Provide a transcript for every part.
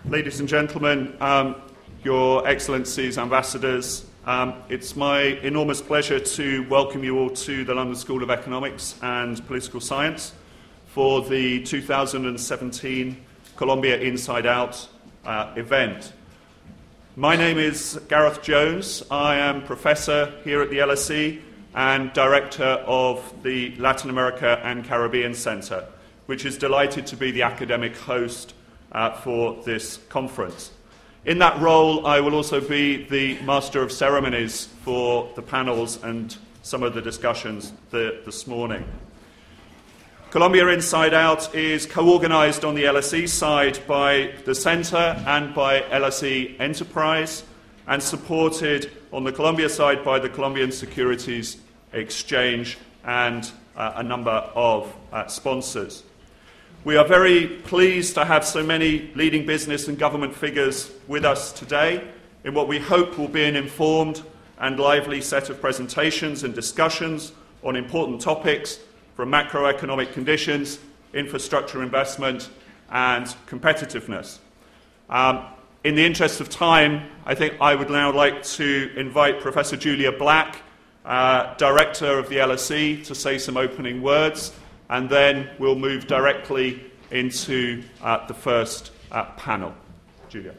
Ladies and gentlemen, Your Excellencies, Ambassadors, it's my enormous pleasure to welcome you all to the London School of Economics and Political Science for the 2017 Colombia Inside Out event. My name is Gareth Jones. I am Professor here at the LSE and Director of the Latin America and Caribbean Centre, which is delighted to be the academic host for this conference. In that role, I will also be the Master of Ceremonies for the panels and some of the discussions this morning. Colombia Inside Out is co-organised on the LSE side by the Centre and by LSE Enterprise, and supported on the Colombia side by the Colombian Securities Exchange and a number of sponsors. We are very pleased to have so many leading business and government figures with us today in what we hope will be an informed and lively set of presentations and discussions on important topics from macroeconomic conditions, infrastructure investment, and competitiveness. In the interest of time, I think I would now like to invite Professor Julia Black, Director of the LSE, to say some opening words, and then we'll move directly into the first panel. Julia.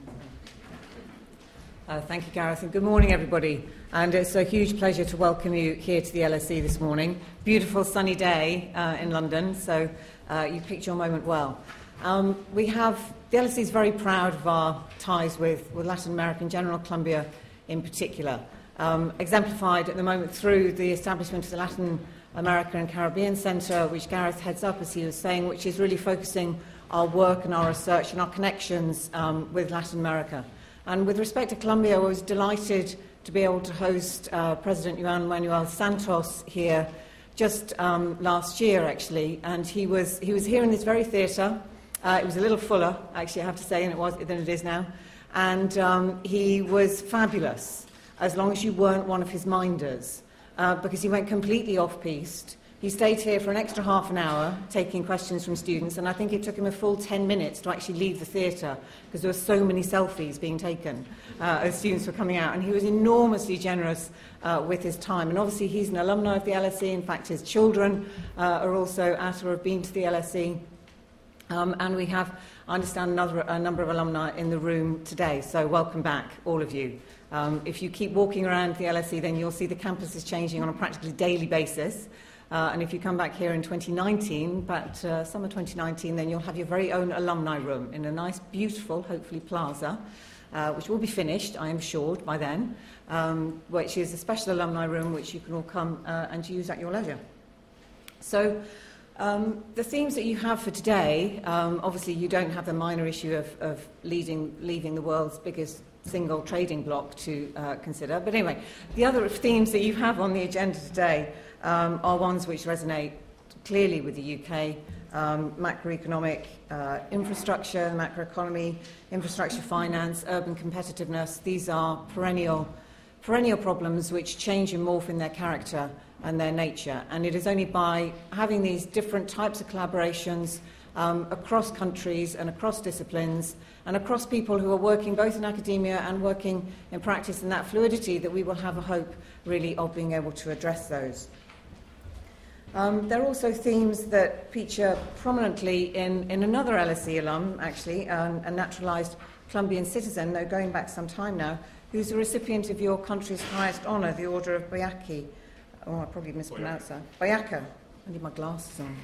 Thank you, Gareth, and good morning, everybody. And it's a huge pleasure to welcome you here to the LSE this morning. Beautiful sunny day in London, so you picked your moment well. The LSE is very proud of our ties with Latin America in general, Colombia in particular, exemplified at the moment through the establishment of the Latin America and Caribbean Centre, which Gareth heads up, as he was saying, which is really focusing our work and our research and our connections with Latin America. And with respect to Colombia, I was delighted to be able to host President Juan Manuel Santos here just last year, actually, and he was here in this very theatre. It was a little fuller, actually, I have to say, than it is now, and he was fabulous, as long as you weren't one of his minders. Because he went completely off-piste. He stayed here for an extra half an hour, taking questions from students, and I think it took him a full 10 minutes to actually leave the theatre, because there were so many selfies being taken as students were coming out, and he was enormously generous with his time. And obviously he's an alumni of the LSE. In fact, his children are also at or have been to the LSE. And we have, I understand, a number of alumni in the room today, so welcome back, all of you. If you keep walking around the LSE, then you'll see the campus is changing on a practically daily basis. And if you come back here in 2019, summer 2019, then you'll have your very own alumni room in a nice, beautiful, hopefully, plaza, which will be finished, I am assured, by then, which is a special alumni room which you can all come and use at your leisure. So the themes that you have for today, obviously you don't have the minor issue of leaving the world's biggest single trading bloc to consider. But anyway, the other themes that you have on the agenda today are ones which resonate clearly with the UK, macroeconomic infrastructure, macroeconomy, infrastructure finance, urban competitiveness. These are perennial problems which change and morph in their character and their nature. And it is only by having these different types of collaborations across countries and across disciplines and across people who are working both in academia and working in practice, and that fluidity, that we will have a hope really of being able to address those. There are also themes that feature prominently in another LSE alum, actually, a naturalised Colombian citizen, though going back some time now, who's a recipient of your country's highest honour, the Order of Boyaca. Oh, I probably mispronounced that. Boyaca. I need my glasses on.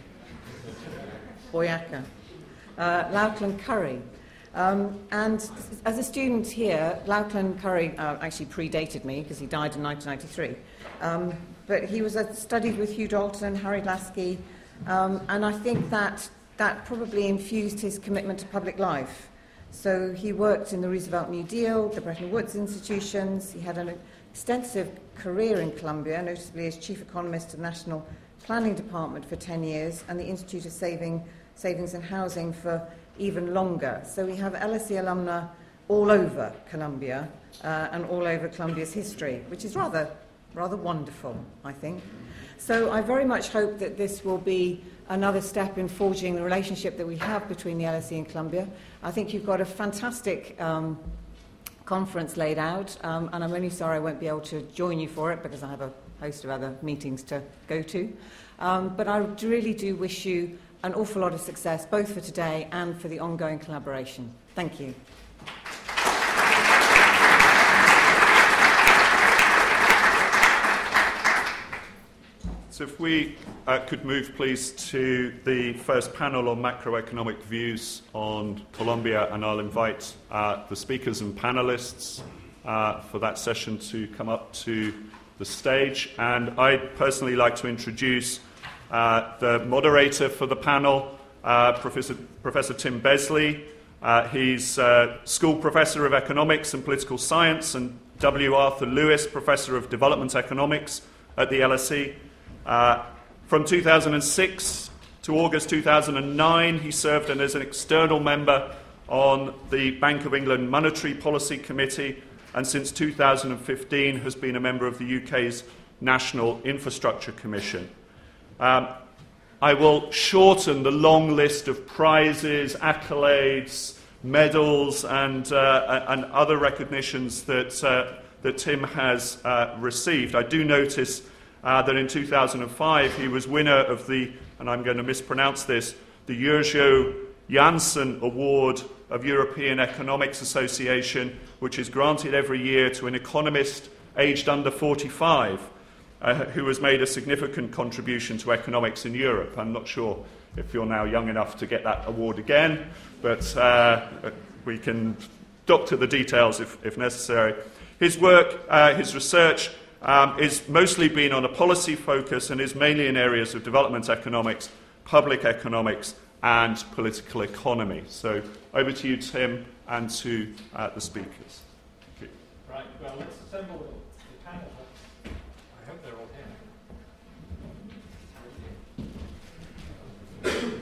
Boyaca. Lachlan Curry. And as a student here, Lachlan Curry actually predated me because he died in 1993. But he was studied with Hugh Dalton, Harry Lasky, and I think that probably infused his commitment to public life. So he worked in the Roosevelt New Deal, the Bretton Woods institutions. He had an extensive career in Colombia, notably as chief economist of the National Planning Department for 10 years and the Institute of Savings and Housing for even longer. So we have LSE alumna all over Colombia and all over Colombia's history, which is rather wonderful, I think. So I very much hope that this will be another step in forging the relationship that we have between the LSE and Columbia. I think you've got a fantastic conference laid out, and I'm only sorry I won't be able to join you for it because I have a host of other meetings to go to. But I really do wish you an awful lot of success, both for today and for the ongoing collaboration. Thank you. So if we could move, please, to the first panel on macroeconomic views on Colombia, and I'll invite the speakers and panelists for that session to come up to the stage. And I'd personally like to introduce the moderator for the panel, Professor Tim Besley. He's School Professor of Economics and Political Science, and W. Arthur Lewis Professor of Development Economics at the LSE. From 2006 to August 2009, he served as an external member on the Bank of England Monetary Policy Committee, and since 2015 has been a member of the UK's National Infrastructure Commission. I will shorten the long list of prizes, accolades, medals, and other recognitions that Tim has received. I do notice that in 2005 he was winner of the, and I'm going to mispronounce this, the Jerzy Janssen Award of European Economics Association, which is granted every year to an economist aged under 45 who has made a significant contribution to economics in Europe. I'm not sure if you're now young enough to get that award again, but we can doctor the details if necessary. His work, his research, is mostly been on a policy focus and is mainly in areas of development economics, public economics, and political economy. So over to you, Tim, and to the speakers. Thank you. Right, well, let's assemble the panel. I hope they're all here.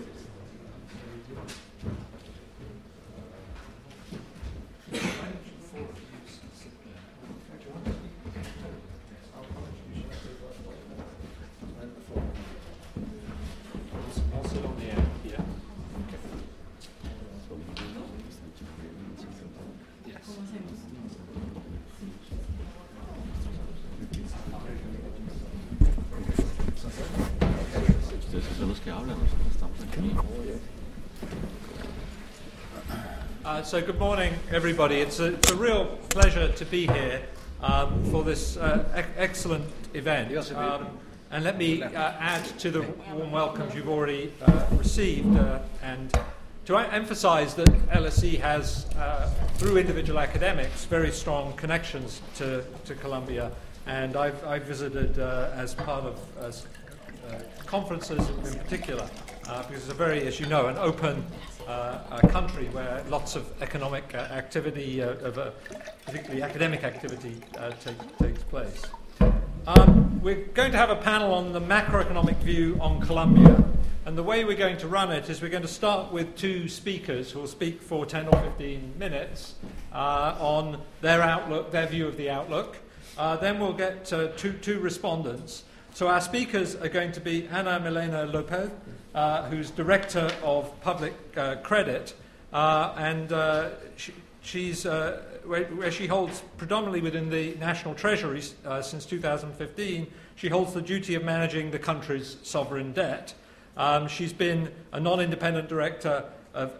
So good morning, everybody. It's a real pleasure to be here for this excellent event. And let me add to the warm welcomes you've already received and to emphasize that LSE has, through individual academics, very strong connections to Colombia. And I've visited as part of conferences in particular, because it's a very, as you know, an open a country where lots of economic activity, particularly academic activity, takes place. We're going to have a panel on the macroeconomic view on Colombia, and the way we're going to run it is we're going to start with two speakers who will speak for 10 or 15 minutes on their outlook, their view of the outlook. Then we'll get two respondents. So our speakers are going to be Ana Milena Lopez, who's Director of Public Credit, and she's where she holds predominantly within the National Treasury since 2015. She holds the duty of managing the country's sovereign debt. She's been a non-independent director of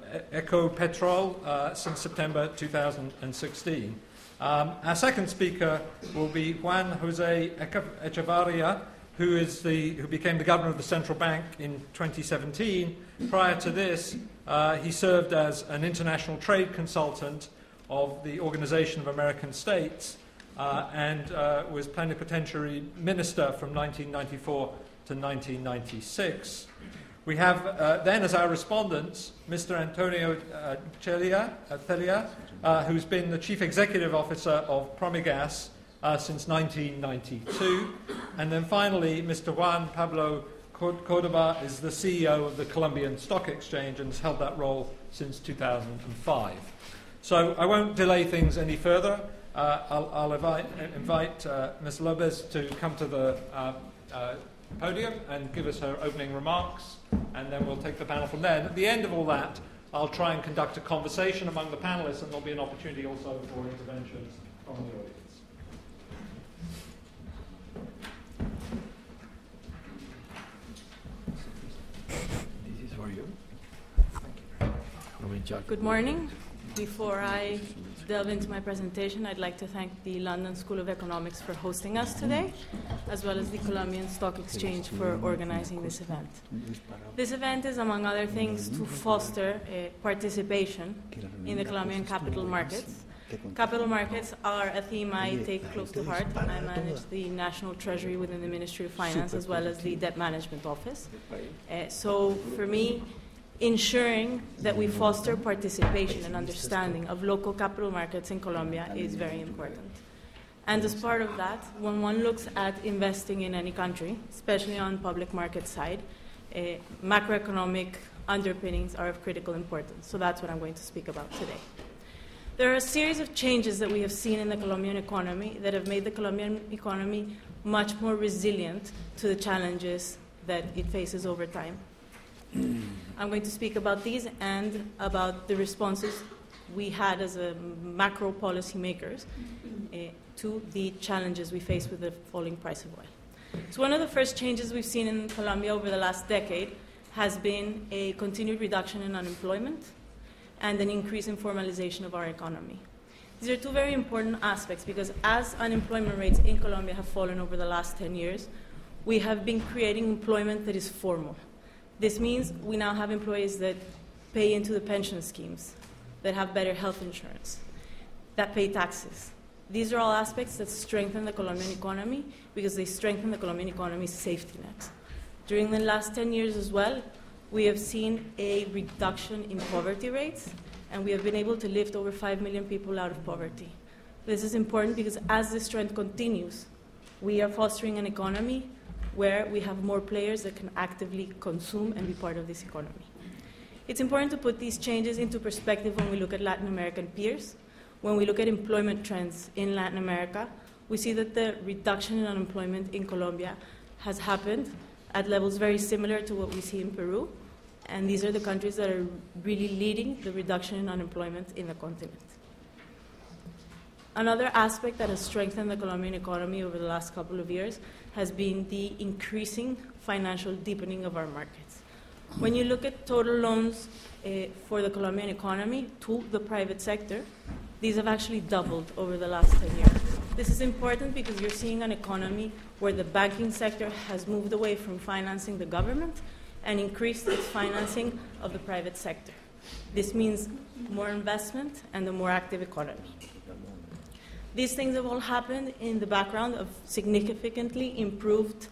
Ecopetrol since September 2016. Our second speaker will be Juan Jose Echevarria, who became the governor of the central bank in 2017. Prior to this, he served as an international trade consultant of the Organization of American States and was plenipotentiary minister from 1994 to 1996. We have then as our respondents Mr. Antonio Celia, who's been the chief executive officer of Promigas since 1992. And then finally, Mr. Juan Pablo Cordoba is the CEO of the Colombian Stock Exchange and has held that role since 2005. So I won't delay things any further. I'll invite Ms. Lopez to come to the podium and give us her opening remarks, and then we'll take the panel from there. And at the end of all that, I'll try and conduct a conversation among the panelists, and there'll be an opportunity also for interventions from the audience. This is for you. Good morning. Before I delve into my presentation, I'd like to thank the London School of Economics for hosting us today, as well as the Colombian Stock Exchange for organizing this event. This event is, among other things, to foster participation in the Colombian capital markets. Capital markets are a theme I take close to heart. I manage the National Treasury within the Ministry of Finance, as well as the Debt Management Office. So for me, ensuring that we foster participation and understanding of local capital markets in Colombia is very important. And as part of that, when one looks at investing in any country, especially on public market side, macroeconomic underpinnings are of critical importance. So that's what I'm going to speak about today. There are a series of changes that we have seen in the Colombian economy that have made the Colombian economy much more resilient to the challenges that it faces over time. I'm going to speak about these and about the responses we had as a macro policy makers to the challenges we face with the falling price of oil. So one of the first changes we've seen in Colombia over the last decade has been a continued reduction in unemployment and an increase in formalization of our economy. These are two very important aspects because as unemployment rates in Colombia have fallen over the last 10 years, we have been creating employment that is formal. This means we now have employees that pay into the pension schemes, that have better health insurance, that pay taxes. These are all aspects that strengthen the Colombian economy because they strengthen the Colombian economy's safety net. During the last 10 years as well, we have seen a reduction in poverty rates, and we have been able to lift over 5 million people out of poverty. This is important because as this trend continues, we are fostering an economy where we have more players that can actively consume and be part of this economy. It's important to put these changes into perspective when we look at Latin American peers. When we look at employment trends in Latin America, we see that the reduction in unemployment in Colombia has happened at levels very similar to what we see in Peru, and these are the countries that are really leading the reduction in unemployment in the continent. Another aspect that has strengthened the Colombian economy over the last couple of years has been the increasing financial deepening of our markets. When you look at total loans for the Colombian economy to the private sector, these have actually doubled over the last 10 years. This is important because you're seeing an economy where the banking sector has moved away from financing the government and increased its financing of the private sector. This means more investment and a more active economy. These things have all happened in the background of significantly improved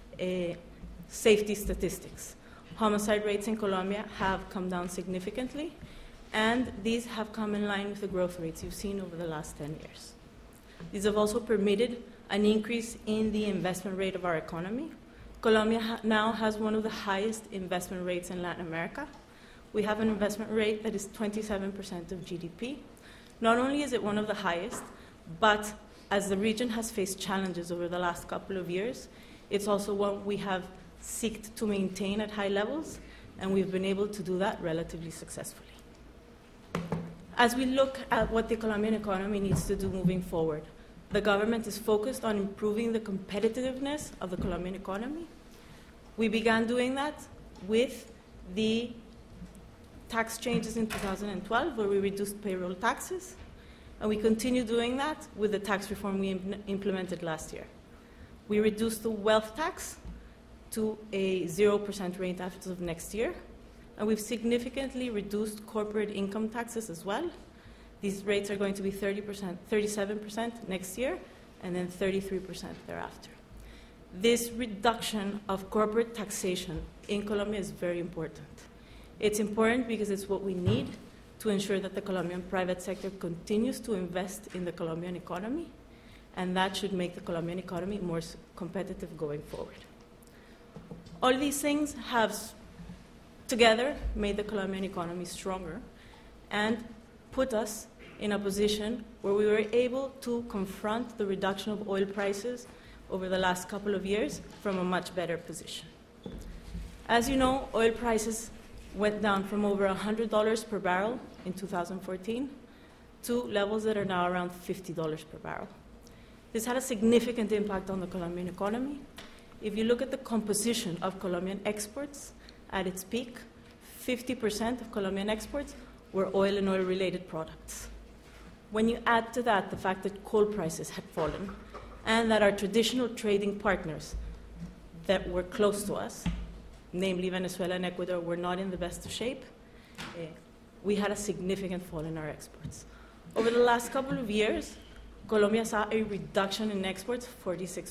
safety statistics. Homicide rates in Colombia have come down significantly, and these have come in line with the growth rates you've seen over the last 10 years. These have also permitted an increase in the investment rate of our economy. Colombia now has one of the highest investment rates in Latin America. We have an investment rate that is 27% of GDP. Not only is it one of the highest, but as the region has faced challenges over the last couple of years, it's also one we have sought to maintain at high levels, and we've been able to do that relatively successfully. As we look at what the Colombian economy needs to do moving forward, the government is focused on improving the competitiveness of the Colombian economy. We began doing that with the tax changes in 2012, where we reduced payroll taxes. And we continue doing that with the tax reform we implemented last year. We reduced the wealth tax to a 0% rate as of next year. And we've significantly reduced corporate income taxes as well. These rates are going to be 30%, 37% next year, and then 33% thereafter. This reduction of corporate taxation in Colombia is very important. It's important because it's what we need to ensure that the Colombian private sector continues to invest in the Colombian economy, and that should make the Colombian economy more competitive going forward. All these things have together made the Colombian economy stronger and put us in a position where we were able to confront the reduction of oil prices over the last couple of years from a much better position. As you know, oil prices went down from over $100 per barrel in 2014 to levels that are now around $50 per barrel. This had a significant impact on the Colombian economy. If you look at the composition of Colombian exports at its peak, 50% of Colombian exports were oil and oil-related products. When you add to that the fact that coal prices had fallen and that our traditional trading partners that were close to us, namely Venezuela and Ecuador, were not in the best of shape, we had a significant fall in our exports. Over the last couple of years, Colombia saw a reduction in exports, 46%.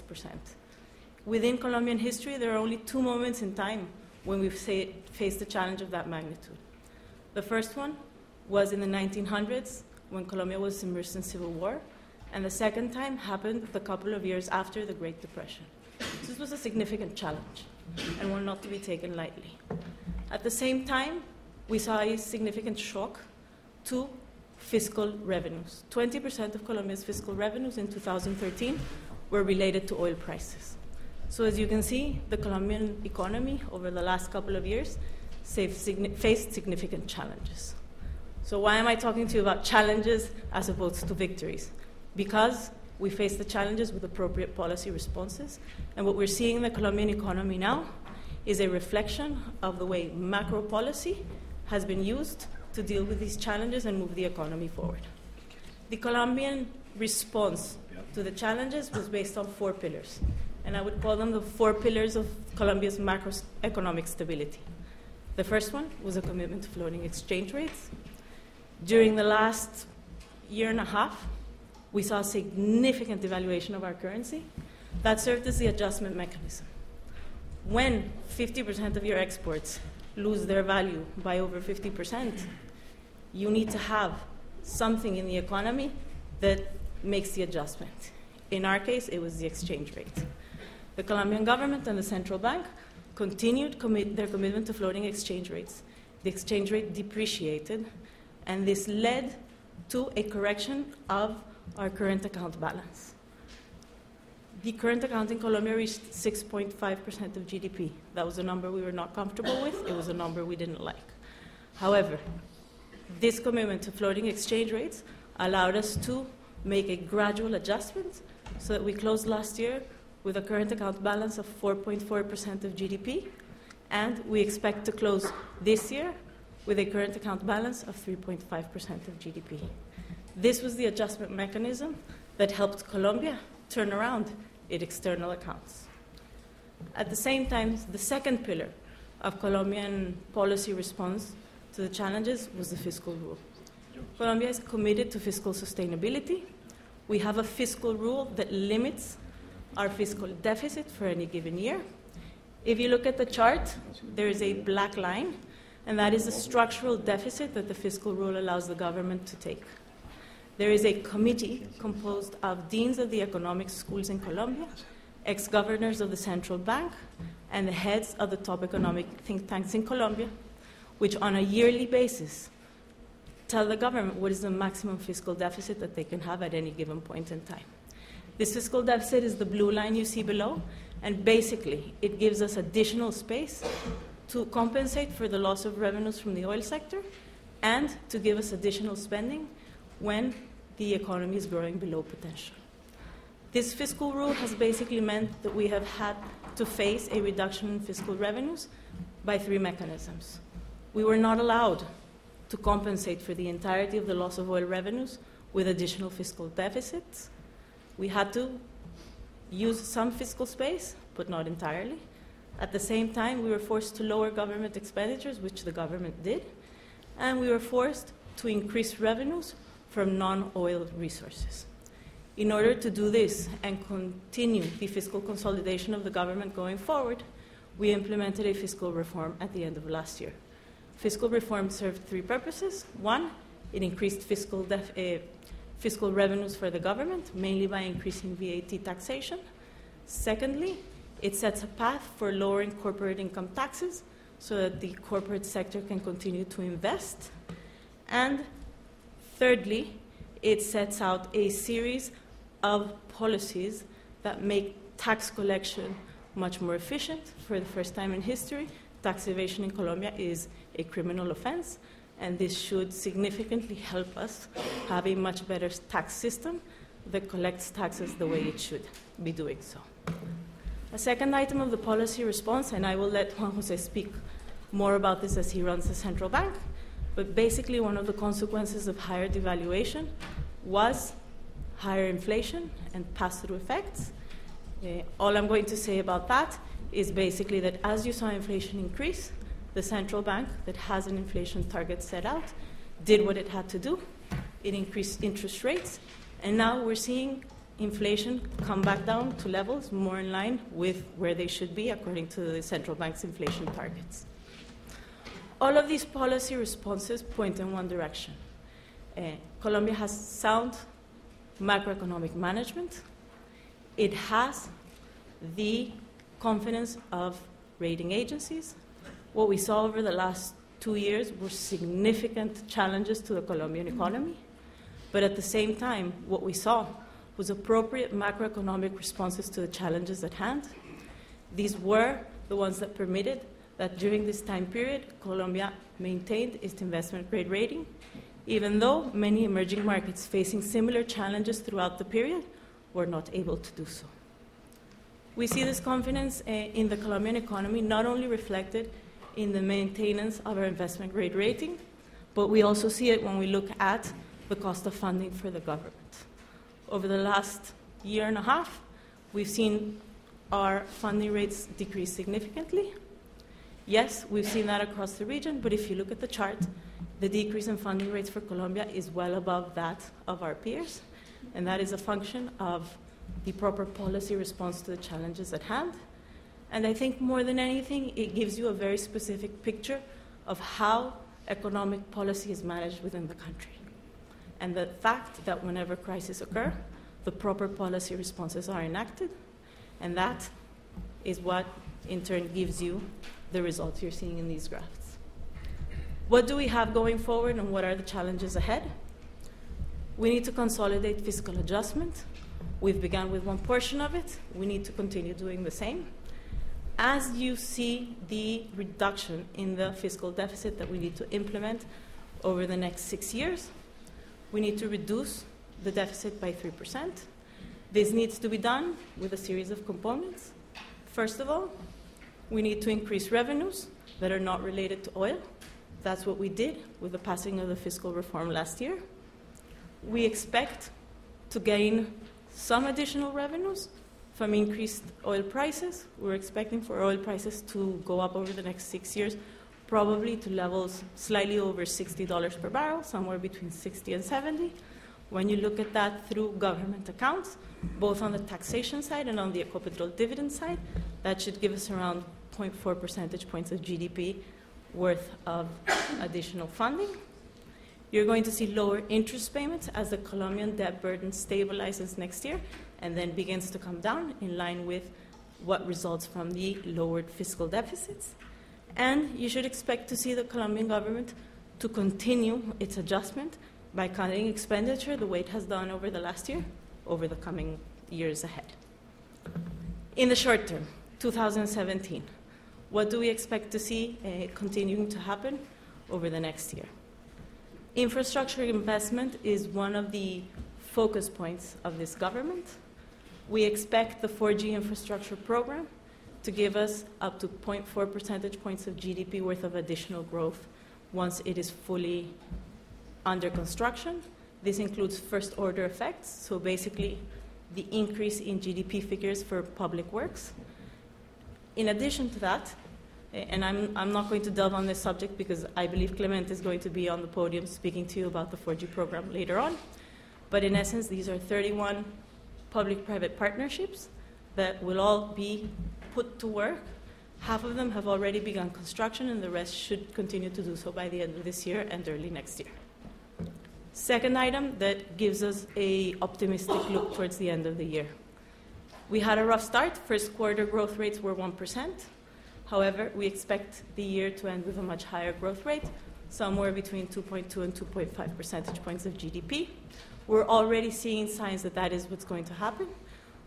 Within Colombian history, there are only two moments in time when we've faced a challenge of that magnitude. The first one was in the 1900s, when Colombia was immersed in civil war, and the second time happened a couple of years after the Great Depression. So this was a significant challenge, and one not to be taken lightly. At the same time, we saw a significant shock to fiscal revenues. 20% of Colombia's fiscal revenues in 2013 were related to oil prices. So as you can see, the Colombian economy over the last couple of years faced significant challenges. So why am I talking to you about challenges as opposed to victories? Because we face the challenges with appropriate policy responses, and what we're seeing in the Colombian economy now is a reflection of the way macro policy has been used to deal with these challenges and move the economy forward. The Colombian response to the challenges was based on 4 pillars, and I would call them the 4 pillars of Colombia's macroeconomic stability. The first one was a commitment to floating exchange rates. During the last year and a half, we saw a significant devaluation of our currency. That served as the adjustment mechanism. When 50% of your exports lose their value by over 50%, you need to have something in the economy that makes the adjustment. In our case, it was the exchange rate. The Colombian government and the central bank continued their commitment to floating exchange rates. The exchange rate depreciated, and this led to a correction of our current account balance. The current account in Colombia reached 6.5% of GDP. That was a number we were not comfortable with. It was a number we didn't like. However, this commitment to floating exchange rates allowed us to make a gradual adjustment so that we closed last year with a current account balance of 4.4% of GDP, and we expect to close this year with a current account balance of 3.5% of GDP. This was the adjustment mechanism that helped Colombia turn around its external accounts. At the same time, the second pillar of Colombian policy response to the challenges was the fiscal rule. Colombia is committed to fiscal sustainability. We have a fiscal rule that limits our fiscal deficit for any given year. If you look at the chart, there is a black line, and that is the structural deficit that the fiscal rule allows the government to take. There is a committee composed of deans of the economic schools in Colombia, ex-governors of the central bank, and the heads of the top economic think tanks in Colombia, which on a yearly basis tell the government what is the maximum fiscal deficit that they can have at any given point in time. This fiscal deficit is the blue line you see below, and basically it gives us additional space to compensate for the loss of revenues from the oil sector and to give us additional spending when the economy is growing below potential. This fiscal rule has basically meant that we have had to face a reduction in fiscal revenues by 3 mechanisms. We were not allowed to compensate for the entirety of the loss of oil revenues with additional fiscal deficits. We had to use some fiscal space, but not entirely. At the same time, we were forced to lower government expenditures, which the government did, and we were forced to increase revenues from non-oil resources. In order to do this and continue the fiscal consolidation of the government going forward, we implemented a fiscal reform at the end of last year. Fiscal reform served 3 purposes. 1, it increased fiscal revenues for the government, mainly by increasing VAT taxation. Secondly, it sets a path for lowering corporate income taxes so that the corporate sector can continue to invest. And thirdly, it sets out a series of policies that make tax collection much more efficient. For the first time in history, tax evasion in Colombia is a criminal offense, and this should significantly help us have a much better tax system that collects taxes the way it should be doing so. A second item of the policy response, and I will let Juan Jose speak more about this as he runs the central bank, but basically one of the consequences of higher devaluation was higher inflation and pass-through effects. All I'm going to say about that is basically that as you saw inflation increase, the central bank that has an inflation target set out did what it had to do. It increased interest rates, and now we're seeing inflation come back down to levels more in line with where they should be according to the central bank's inflation targets. All of these policy responses point in one direction. Colombia has sound macroeconomic management. It has the confidence of rating agencies. What we saw over the last 2 years were significant challenges to the Colombian economy. But at the same time, what we saw was appropriate macroeconomic responses to the challenges at hand. These were the ones that permitted that during this time period, Colombia maintained its investment grade rating, even though many emerging markets facing similar challenges throughout the period were not able to do so. We see this confidence in the Colombian economy not only reflected in the maintenance of our investment grade rating, but we also see it when we look at the cost of funding for the government. Over the last year and a half, we've seen our funding rates decrease significantly. Yes, we've seen that across the region, but if you look at the chart, the decrease in funding rates for Colombia is well above that of our peers, and that is a function of the proper policy response to the challenges at hand. And I think more than anything, it gives you a very specific picture of how economic policy is managed within the country. And the fact that whenever crises occur, the proper policy responses are enacted, and that is what in turn gives you the results you're seeing in these graphs. What do we have going forward, and what are the challenges ahead? We need to consolidate fiscal adjustment. We've begun with one portion of it. We need to continue doing the same. As you see the reduction in the fiscal deficit that we need to implement over the next 6 years, we need to reduce the deficit by 3%. This needs to be done with a series of components. First of all, we need to increase revenues that are not related to oil. That's what we did with the passing of the fiscal reform last year. We expect to gain some additional revenues from increased oil prices. We're expecting for oil prices to go up over the next 6 years, probably to levels slightly over $60 per barrel, somewhere between 60 and 70. When you look at that through government accounts, both on the taxation side and on the Ecopetrol dividend side, that should give us around 0.4 percentage points of GDP worth of additional funding. You're going to see lower interest payments as the Colombian debt burden stabilizes next year and then begins to come down in line with what results from the lowered fiscal deficits. And you should expect to see the Colombian government to continue its adjustment by cutting expenditure the way it has done over the last year, over the coming years ahead. In the short term, 2017, what do we expect to see continuing to happen over the next year? Infrastructure investment is one of the focus points of this government. We expect the 4G infrastructure program to give us up to 0.4 percentage points of GDP worth of additional growth once it is fully under construction. This includes first-order effects, so basically the increase in GDP figures for public works. In addition to that, and I'm not going to delve on this subject because I believe Clement is going to be on the podium speaking to you about the 4G program later on, but in essence, these are 31 public-private partnerships that will all be put to work. Half of them have already begun construction, and the rest should continue to do so by the end of this year and early next year. Second item that gives us an optimistic look towards the end of the year. We had a rough start. First quarter growth rates were 1%. However, we expect the year to end with a much higher growth rate, somewhere between 2.2 and 2.5 percentage points of GDP. We're already seeing signs that that is what's going to happen.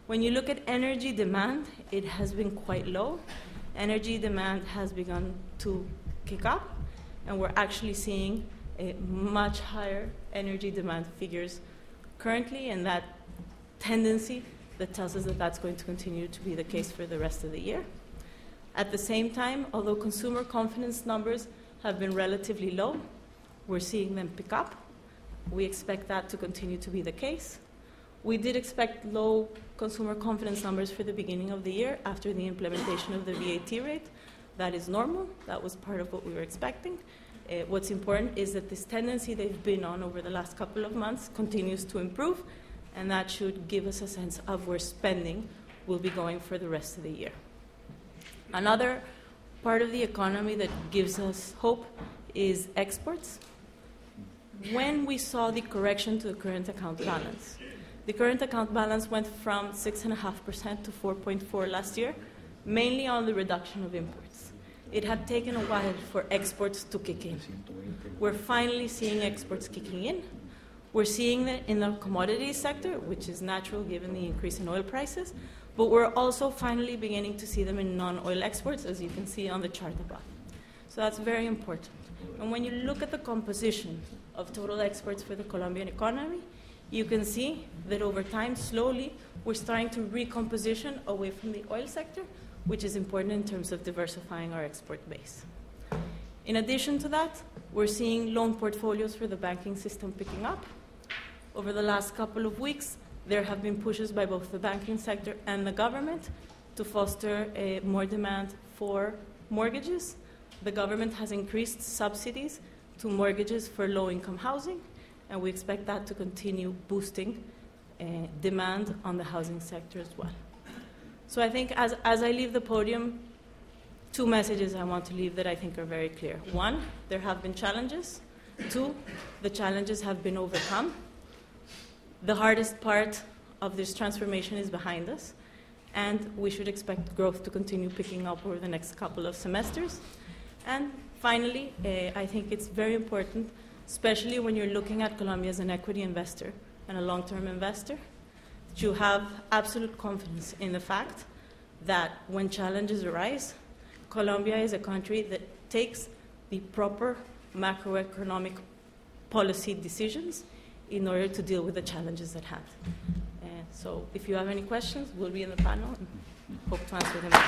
When you look at energy demand, it has been quite low. Energy demand has begun to kick up, and we're actually seeing a much higher energy demand figures currently, and that tendency that tells us that that's going to continue to be the case for the rest of the year. At the same time, although consumer confidence numbers have been relatively low, we're seeing them pick up. We expect that to continue to be the case. We did expect low consumer confidence numbers for the beginning of the year after the implementation of the VAT rate. That is normal. That was part of what we were expecting. What's important is that this tendency they've been on over the last couple of months continues to improve, and that should give us a sense of where spending will be going for the rest of the year. Another part of the economy that gives us hope is exports. When we saw the correction to the current account balance, the current account balance went from 6.5% to 4.4% last year, mainly on the reduction of imports. It had taken a while for exports to kick in. We're finally seeing exports kicking in. We're seeing it in the commodities sector, which is natural given the increase in oil prices, but we're also finally beginning to see them in non-oil exports, as you can see on the chart above. So that's very important. And when you look at the composition of total exports for the Colombian economy, you can see that over time, slowly, we're starting to recomposition away from the oil sector, which is important in terms of diversifying our export base. In addition to that, we're seeing loan portfolios for the banking system picking up. Over the last couple of weeks, there have been pushes by both the banking sector and the government to foster more demand for mortgages. The government has increased subsidies to mortgages for low-income housing, and we expect that to continue boosting demand on the housing sector as well. So I think as I leave the podium, two messages I want to leave that I think are very clear. One, there have been challenges. Two, the challenges have been overcome. The hardest part of this transformation is behind us, and we should expect growth to continue picking up over the next couple of semesters. And finally, I think it's very important, especially when you're looking at Colombia as an equity investor and a long-term investor, that you have absolute confidence in the fact that when challenges arise, Colombia is a country that takes the proper macroeconomic policy decisions in order to deal with the challenges at hand. So if you have any questions, we'll be in the panel and hope to answer them.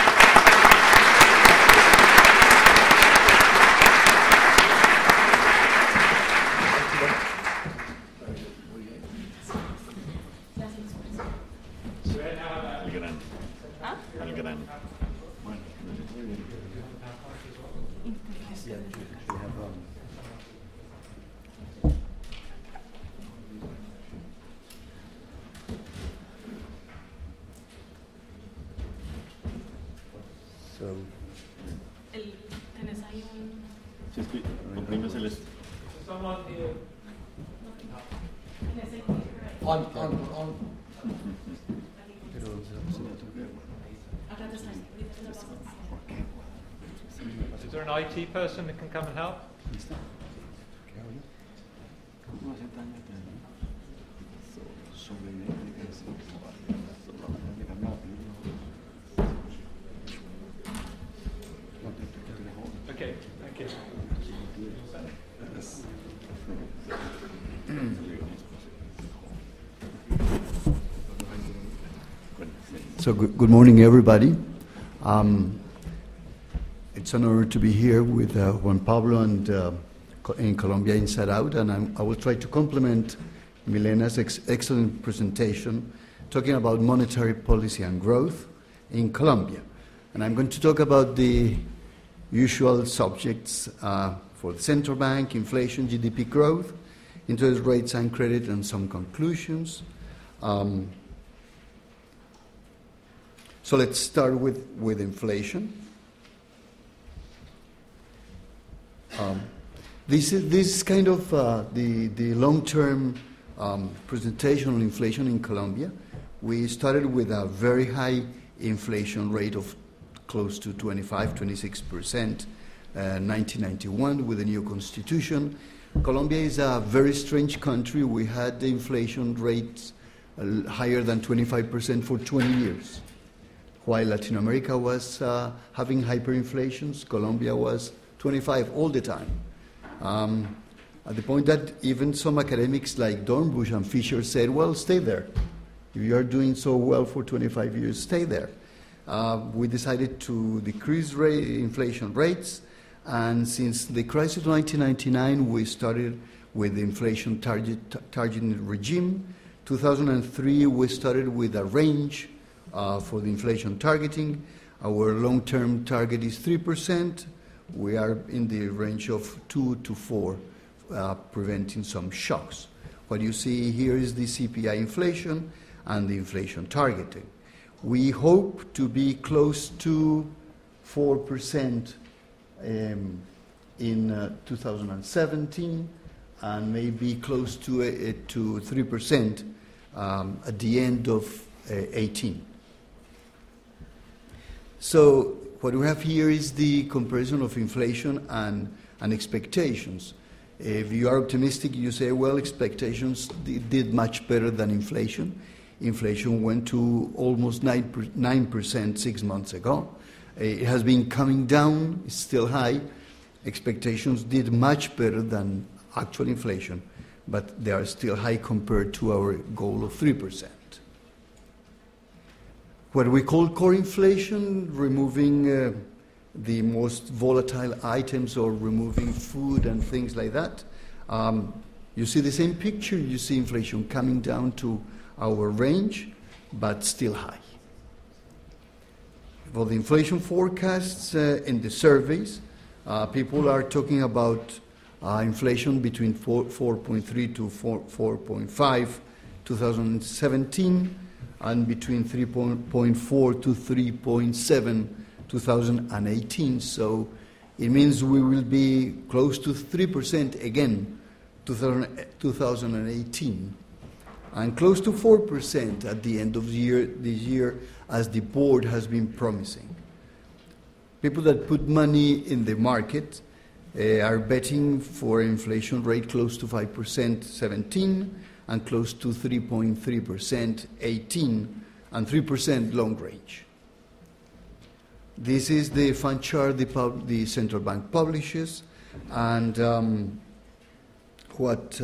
Is there an IT person that can come and help? Okay, thank you. So good morning, everybody. It's an honor to be here with Juan Pablo and in Colombia Inside Out, and I will try to complement Milena's excellent presentation talking about monetary policy and growth in Colombia. And I'm going to talk about the usual subjects for the central bank, inflation, GDP growth, interest rates and credit, and some conclusions. So let's start with inflation. This is kind of the long-term presentation on inflation in Colombia. We started with a very high inflation rate of close to 25-26%, 1991 with the new constitution. Colombia is a very strange country. We had the inflation rates higher than 25% for 20 years. While Latin America was having hyperinflations, Colombia was 25 all the time. At the point that even some academics like Dornbusch and Fisher said, well, stay there. If you are doing so well for 25 years, stay there. We decided to decrease inflation rates, and since the crisis of 1999, we started with the inflation targeting regime. 2003, we started with a range for the inflation targeting. Our long-term target is 3%. We are in the range of 2 to 4, preventing some shocks. What you see here is the CPI inflation and the inflation targeting. We hope to be close to 4% in 2017, and maybe close to 3% at the end of 18. So what we have here is the comparison of inflation and expectations. If you are optimistic, you say, well, expectations did much better than inflation. Inflation went to almost 9% 6 months ago. It has been coming down, it's still high. Expectations did much better than actual inflation, but they are still high compared to our goal of 3%. What we call core inflation, removing the most volatile items or removing food and things like that. You see the same picture. You see inflation coming down to our range, but still high. For the inflation forecasts in the surveys, people are talking about inflation between 4.3 to 4.5 2017, and between 3.4 to 3.7 2018. So it means we will be close to 3% again 2018, and close to 4% at the end of the year, this year, as the board has been promising. People that put money in the market are betting for inflation rate close to 5% 17, and close to 3.3% 18, and 3% long range. This is the fund chart the central bank publishes, and what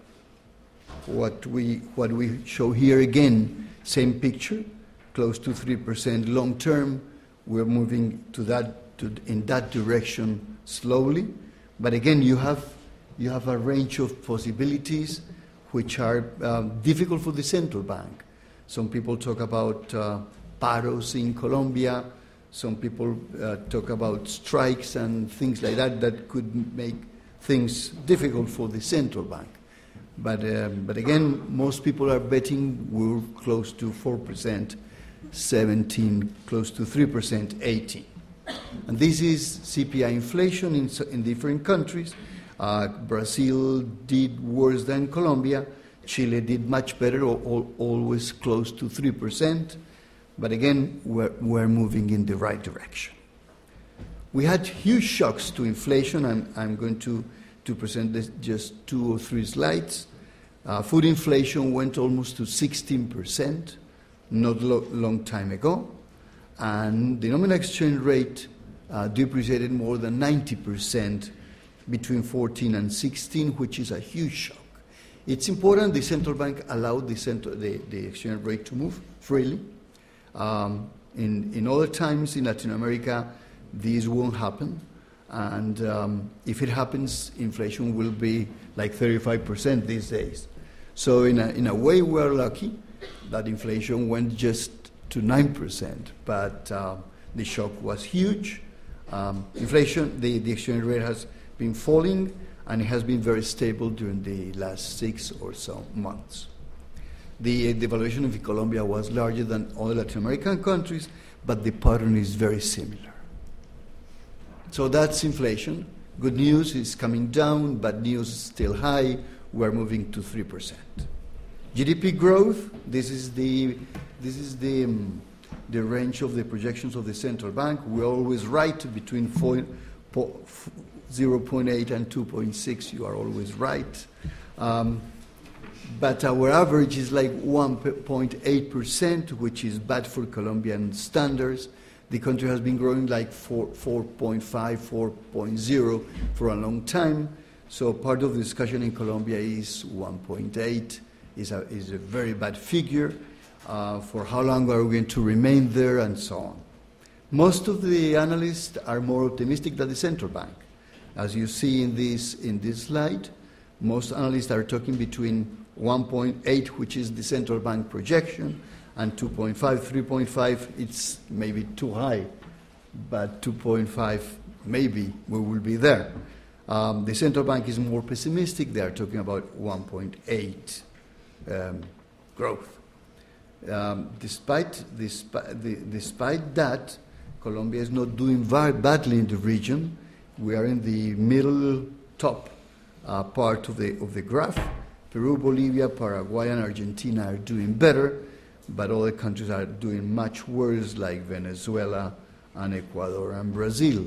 we show here again, same picture, close to 3% long term. We're moving in that direction slowly, but again you have a range of possibilities which are difficult for the central bank. Some people talk about paros in Colombia. Some people talk about strikes and things like that could make things difficult for the central bank. But again, most people are betting we're close to 4%, 17, close to 3%, 18. And this is CPI inflation in different countries. Brazil did worse than Colombia. Chile did much better, always close to 3%. But again, we're moving in the right direction. We had huge shocks to inflation. I'm going to present this, just 2 or 3 slides. Food inflation went almost to 16%, not long time ago. And the nominal exchange rate depreciated more than 90% between 14 and 16, which is a huge shock. It's important the central bank allowed the exchange rate to move freely. In other times in Latin America, this won't happen. And if it happens, inflation will be like 35% these days. So in a way, we're lucky that inflation went just to 9%, but the shock was huge. Inflation, the exchange rate has been falling, and it has been very stable during the last 6 or so months. The devaluation of Colombia was larger than other Latin American countries, but the pattern is very similar. So that's inflation. Good news is coming down, bad news is still high. We're moving to 3%. GDP growth, this is the range of the projections of the central bank. We always write between 0.8 and 2.6. You are always right. but our average is like 1.8%, which is bad for Colombian standards. The country has been growing like 4.5, 4.0 for a long time. So part of the discussion in Colombia is 1.8 is a very bad figure. For how long are we going to remain there, and so on. Most of the analysts are more optimistic than the central bank. As you see in this slide, most analysts are talking between 1.8, which is the central bank projection, and 2.5, 3.5. It's maybe too high, but 2.5, maybe we will be there. The central bank is more pessimistic. They are talking about 1.8 growth. Despite that, Colombia is not doing very badly in the region. We are in the middle top part of the graph. Peru, Bolivia, Paraguay, and Argentina are doing better, but other countries are doing much worse, like Venezuela and Ecuador and Brazil.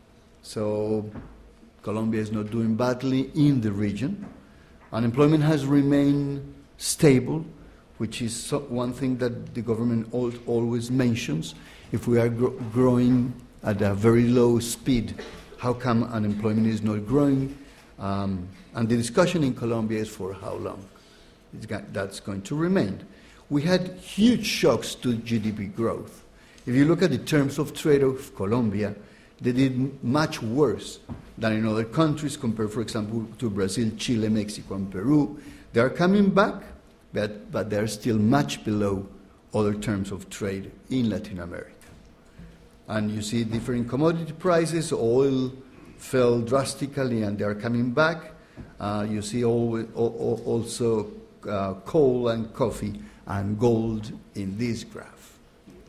So Colombia is not doing badly in the region. Unemployment has remained stable, which is one thing that the government always mentions. If we are growing at a very low speed, how come unemployment is not growing? And the discussion in Colombia is for how long that's going to remain. We had huge shocks to GDP growth. If you look at the terms of trade of Colombia, they did much worse than in other countries compared, for example, to Brazil, Chile, Mexico, and Peru. They are coming back, but they are still much below other terms of trade in Latin America. And you see different commodity prices. Oil fell drastically, and they are coming back. You see also coal and coffee and gold in this graph.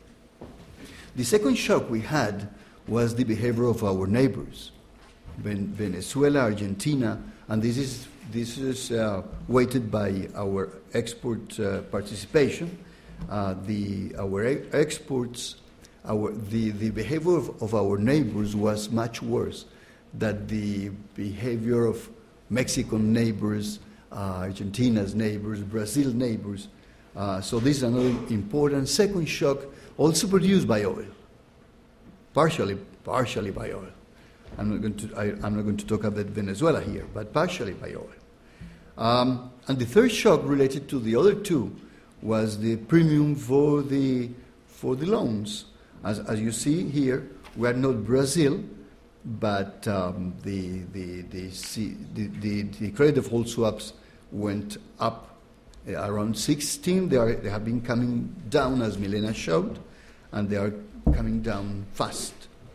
The second shock we had was the behavior of our neighbors, Venezuela, Argentina, and this is weighted by our export participation. Our exports, the behavior of our neighbors was much worse than the behavior of Mexican neighbors, Argentina's neighbors, Brazil neighbors. So this is another important second shock, also produced by oil, partially by oil. I'm not going to talk about Venezuela here, but partially by oil. And the third shock related to the other two was the premium for the loans. As you see here, we are not Brazil, but the credit default swaps went up around 16. They have been coming down, as Milena showed, and they are coming down fast.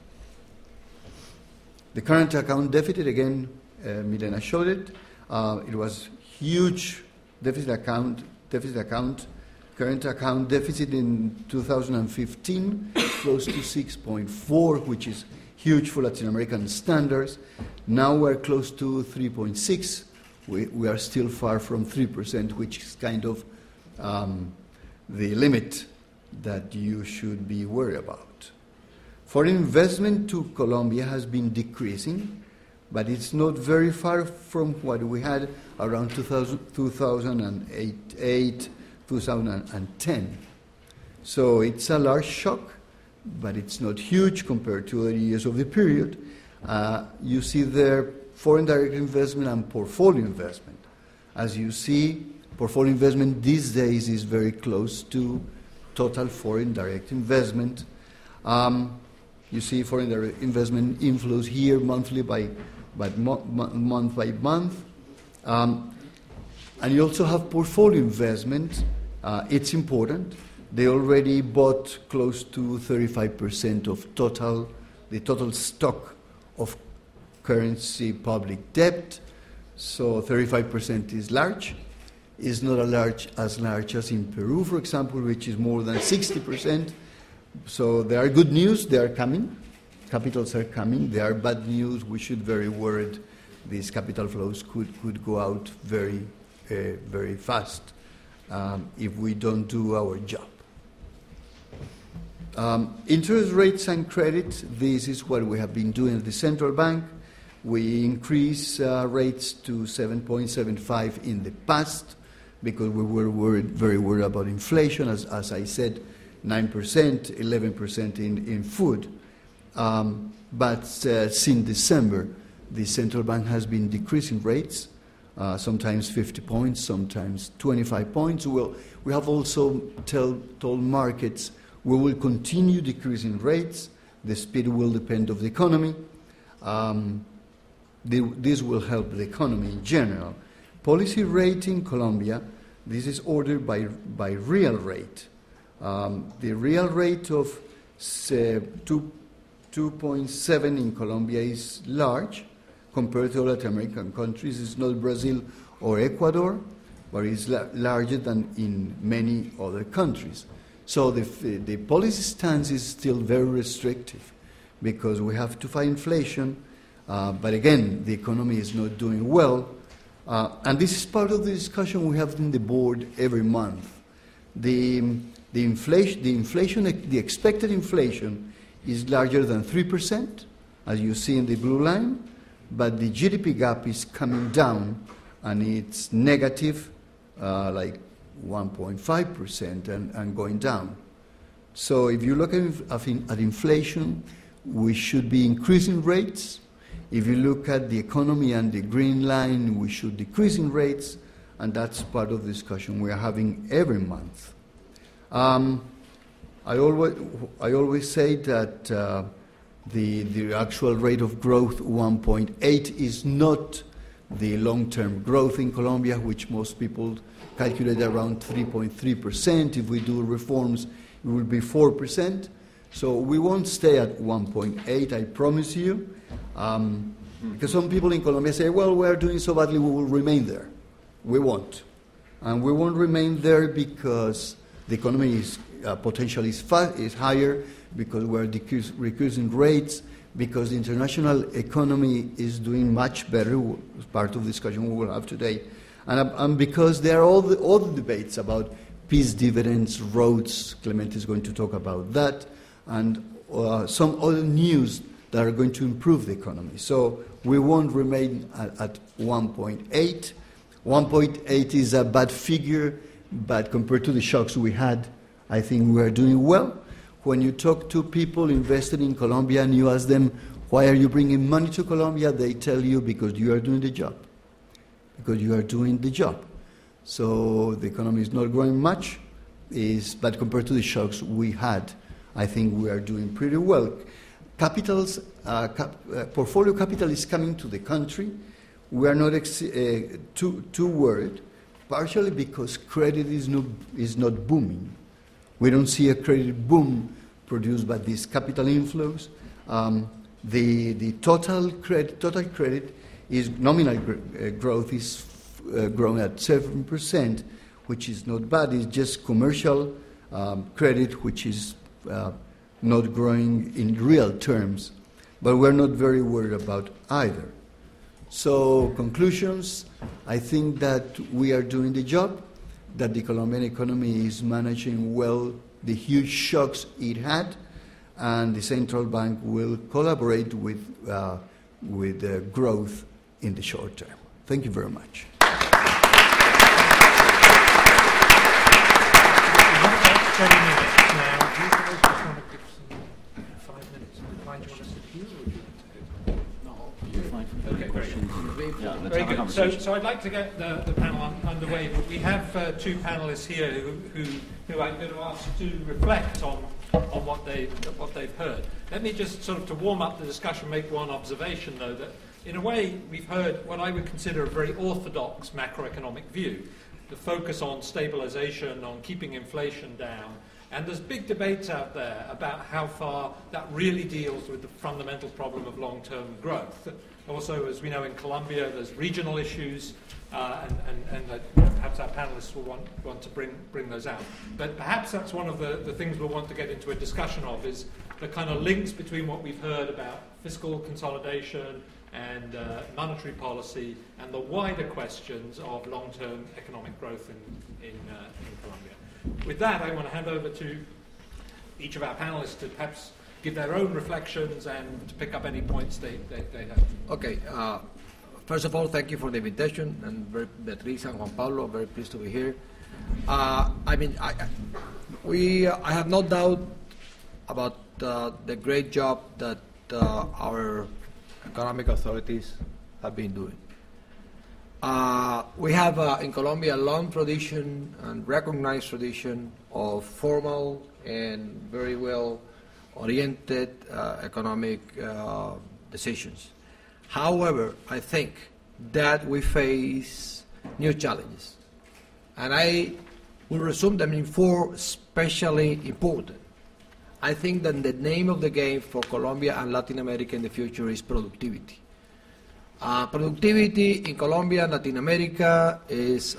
The current account deficit, again, Milena showed it. It was huge deficit account, current account deficit in 2015, close to 6.4, which is huge for Latin American standards. Now we're close to 3.6. We are still far from 3%, which is kind of the limit that you should be worried about. Foreign investment to Colombia has been decreasing, but it's not very far from what we had around 2008, 2010. So it's a large shock, but it's not huge compared to other years of the period. You see there foreign direct investment and portfolio investment. As you see, portfolio investment these days is very close to total foreign direct investment. You see foreign direct investment inflows here monthly month by month. And you also have portfolio investment. It's important. They already bought close to 35% of the total stock of currency public debt. So 35% is large. It's not as large as in Peru, for example, which is more than 60%. So there are good news. They are coming. Capitals are coming. There are bad news. We should be very worried. These capital flows could go out very, very fast if we don't do our job. Interest rates and credit, this is what we have been doing at the central bank. We increase rates to 7.75 in the past. because we were very worried about inflation, as I said, 9%, 11% in food. But since December, the central bank has been decreasing rates, sometimes 50 points, sometimes 25 points. We have also told markets we will continue decreasing rates. The speed will depend on the economy. This will help the economy in general. Policy rate in Colombia, this is ordered by real rate. The real rate of 2.7 in Colombia is large compared to Latin American countries. It's not Brazil or Ecuador, but it's larger than in many other countries. So the policy stance is still very restrictive because we have to fight inflation, but again, the economy is not doing well. And this is part of the discussion we have in the board every month. The expected inflation is larger than 3%, as you see in the blue line, but the GDP gap is coming down, and it's negative, like 1.5% and going down. So if you look at inflation, we should be increasing rates. If you look at the economy and the green line, we should decrease in rates, and that's part of the discussion we are having every month. I always say that the actual rate of growth, 1.8, is not the long-term growth in Colombia, which most people calculate around 3.3%. If we do reforms, it will be 4%. So we won't stay at 1.8, I promise you. Because some people in Colombia say, well, we're doing so badly, we will remain there. We won't. And we won't remain there because the economy is potential is higher, because we're decreasing rates, because the international economy is doing much better, part of the discussion we will have today, and because there are all the debates about peace dividends, roads. Clemente is going to talk about that, and some other news that are going to improve the economy. So we won't remain at 1.8. 1.8 is a bad figure, but compared to the shocks we had, I think we are doing well. When you talk to people invested in Colombia and you ask them, why are you bringing money to Colombia? They tell you, because you are doing the job. Because you are doing the job. So the economy is not growing much, but compared to the shocks we had, I think we are doing pretty well. Portfolio capital is coming to the country. We are not too worried, partially because credit is not booming. We don't see a credit boom produced by these capital inflows. The total credit is nominal growth is growing at 7%, which is not bad. It's just commercial credit, which is not growing in real terms, but we're not very worried about either. So conclusions, I think that we are doing the job, that the Colombian economy is managing well the huge shocks it had, and the central bank will collaborate with growth in the short term. Thank you very much. 20 minutes now. Do you guys just want to give some 5 minutes? Why do you want us to do, or do you want to do? You're fine. Okay, questions. Yeah, very good. So I'd like to get the panel underway, but we have two panelists here who I'm going to ask to reflect on what they've heard. Let me just sort of, to warm up the discussion, make one observation, though, that in a way we've heard what I would consider a very orthodox macroeconomic view, the focus on stabilization, on keeping inflation down. And there's big debates out there about how far that really deals with the fundamental problem of long-term growth. Also, as we know, in Colombia, there's regional issues, and perhaps our panelists will want to bring those out. But perhaps that's one of the things we'll want to get into a discussion of, is the kind of links between what we've heard about fiscal consolidation and monetary policy and the wider questions of long-term economic growth in Colombia. With that, I want to hand over to each of our panelists to perhaps give their own reflections and to pick up any points they have. Okay. First of all, thank you for the invitation, and Beatriz and Juan Pablo, very pleased to be here. I have no doubt about the great job that our economic authorities have been doing. We have in Colombia a long tradition and recognized tradition of formal and very well oriented economic decisions. However, I think that we face new challenges, and I will resume them in four especially important. I think that the name of the game for Colombia and Latin America in the future is productivity. Productivity in Colombia and Latin America is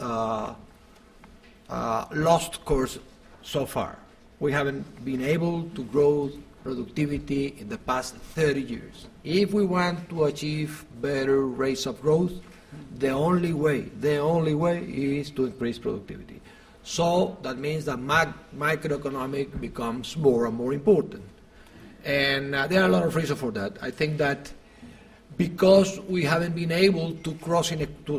lost course so far. We haven't been able to grow productivity in the past 30 years. If we want to achieve better rates of growth, the only way is to increase productivity. So that means that microeconomic becomes more and more important. And there are a lot of reasons for that. I think that because we haven't been able to close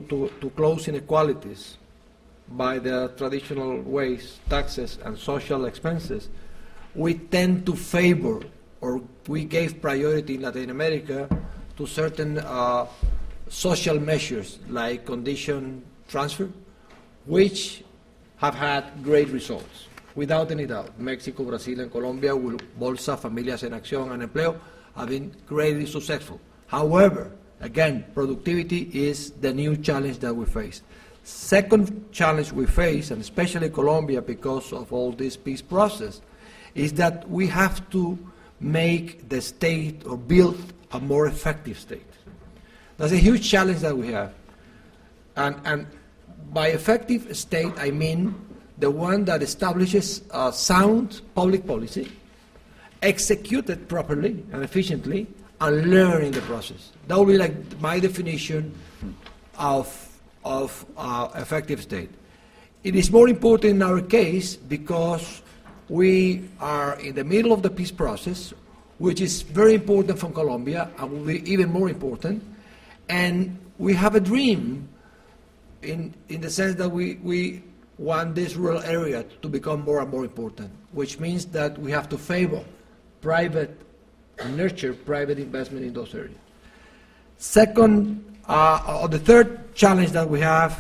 inequalities by the traditional ways, taxes and social expenses, we tend to favor, or we gave priority in Latin America to certain social measures like condition transfer, which have had great results. Without any doubt, Mexico, Brazil, and Colombia, with Bolsa, Familias en Acción, and Empleo, have been greatly successful. However, again, productivity is the new challenge that we face. Second challenge we face, and especially Colombia because of all this peace process, is that we have to make the state or build a more effective state. That's a huge challenge that we have. And by effective state, I mean the one that establishes sound public policy, executed properly and efficiently, and learn in the process. That would be like my definition of effective state. It is more important in our case because we are in the middle of the peace process, which is very important for Colombia and will be even more important. And we have a dream in the sense that we want this rural area to become more and more important, which means that we have to favor private and nurture private investment in those areas. Second, the third challenge that we have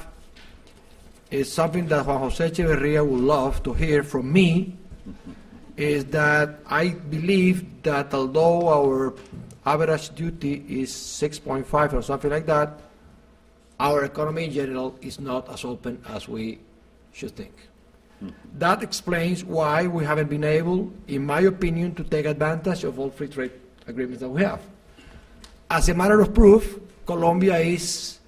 is something that Juan José Echeverría would love to hear from me, is that I believe that although our average duty is 6.5 or something like that, our economy in general is not as open as we should think. That explains why we haven't been able, in my opinion, to take advantage of all free trade agreements that we have. As a matter of proof, Colombia is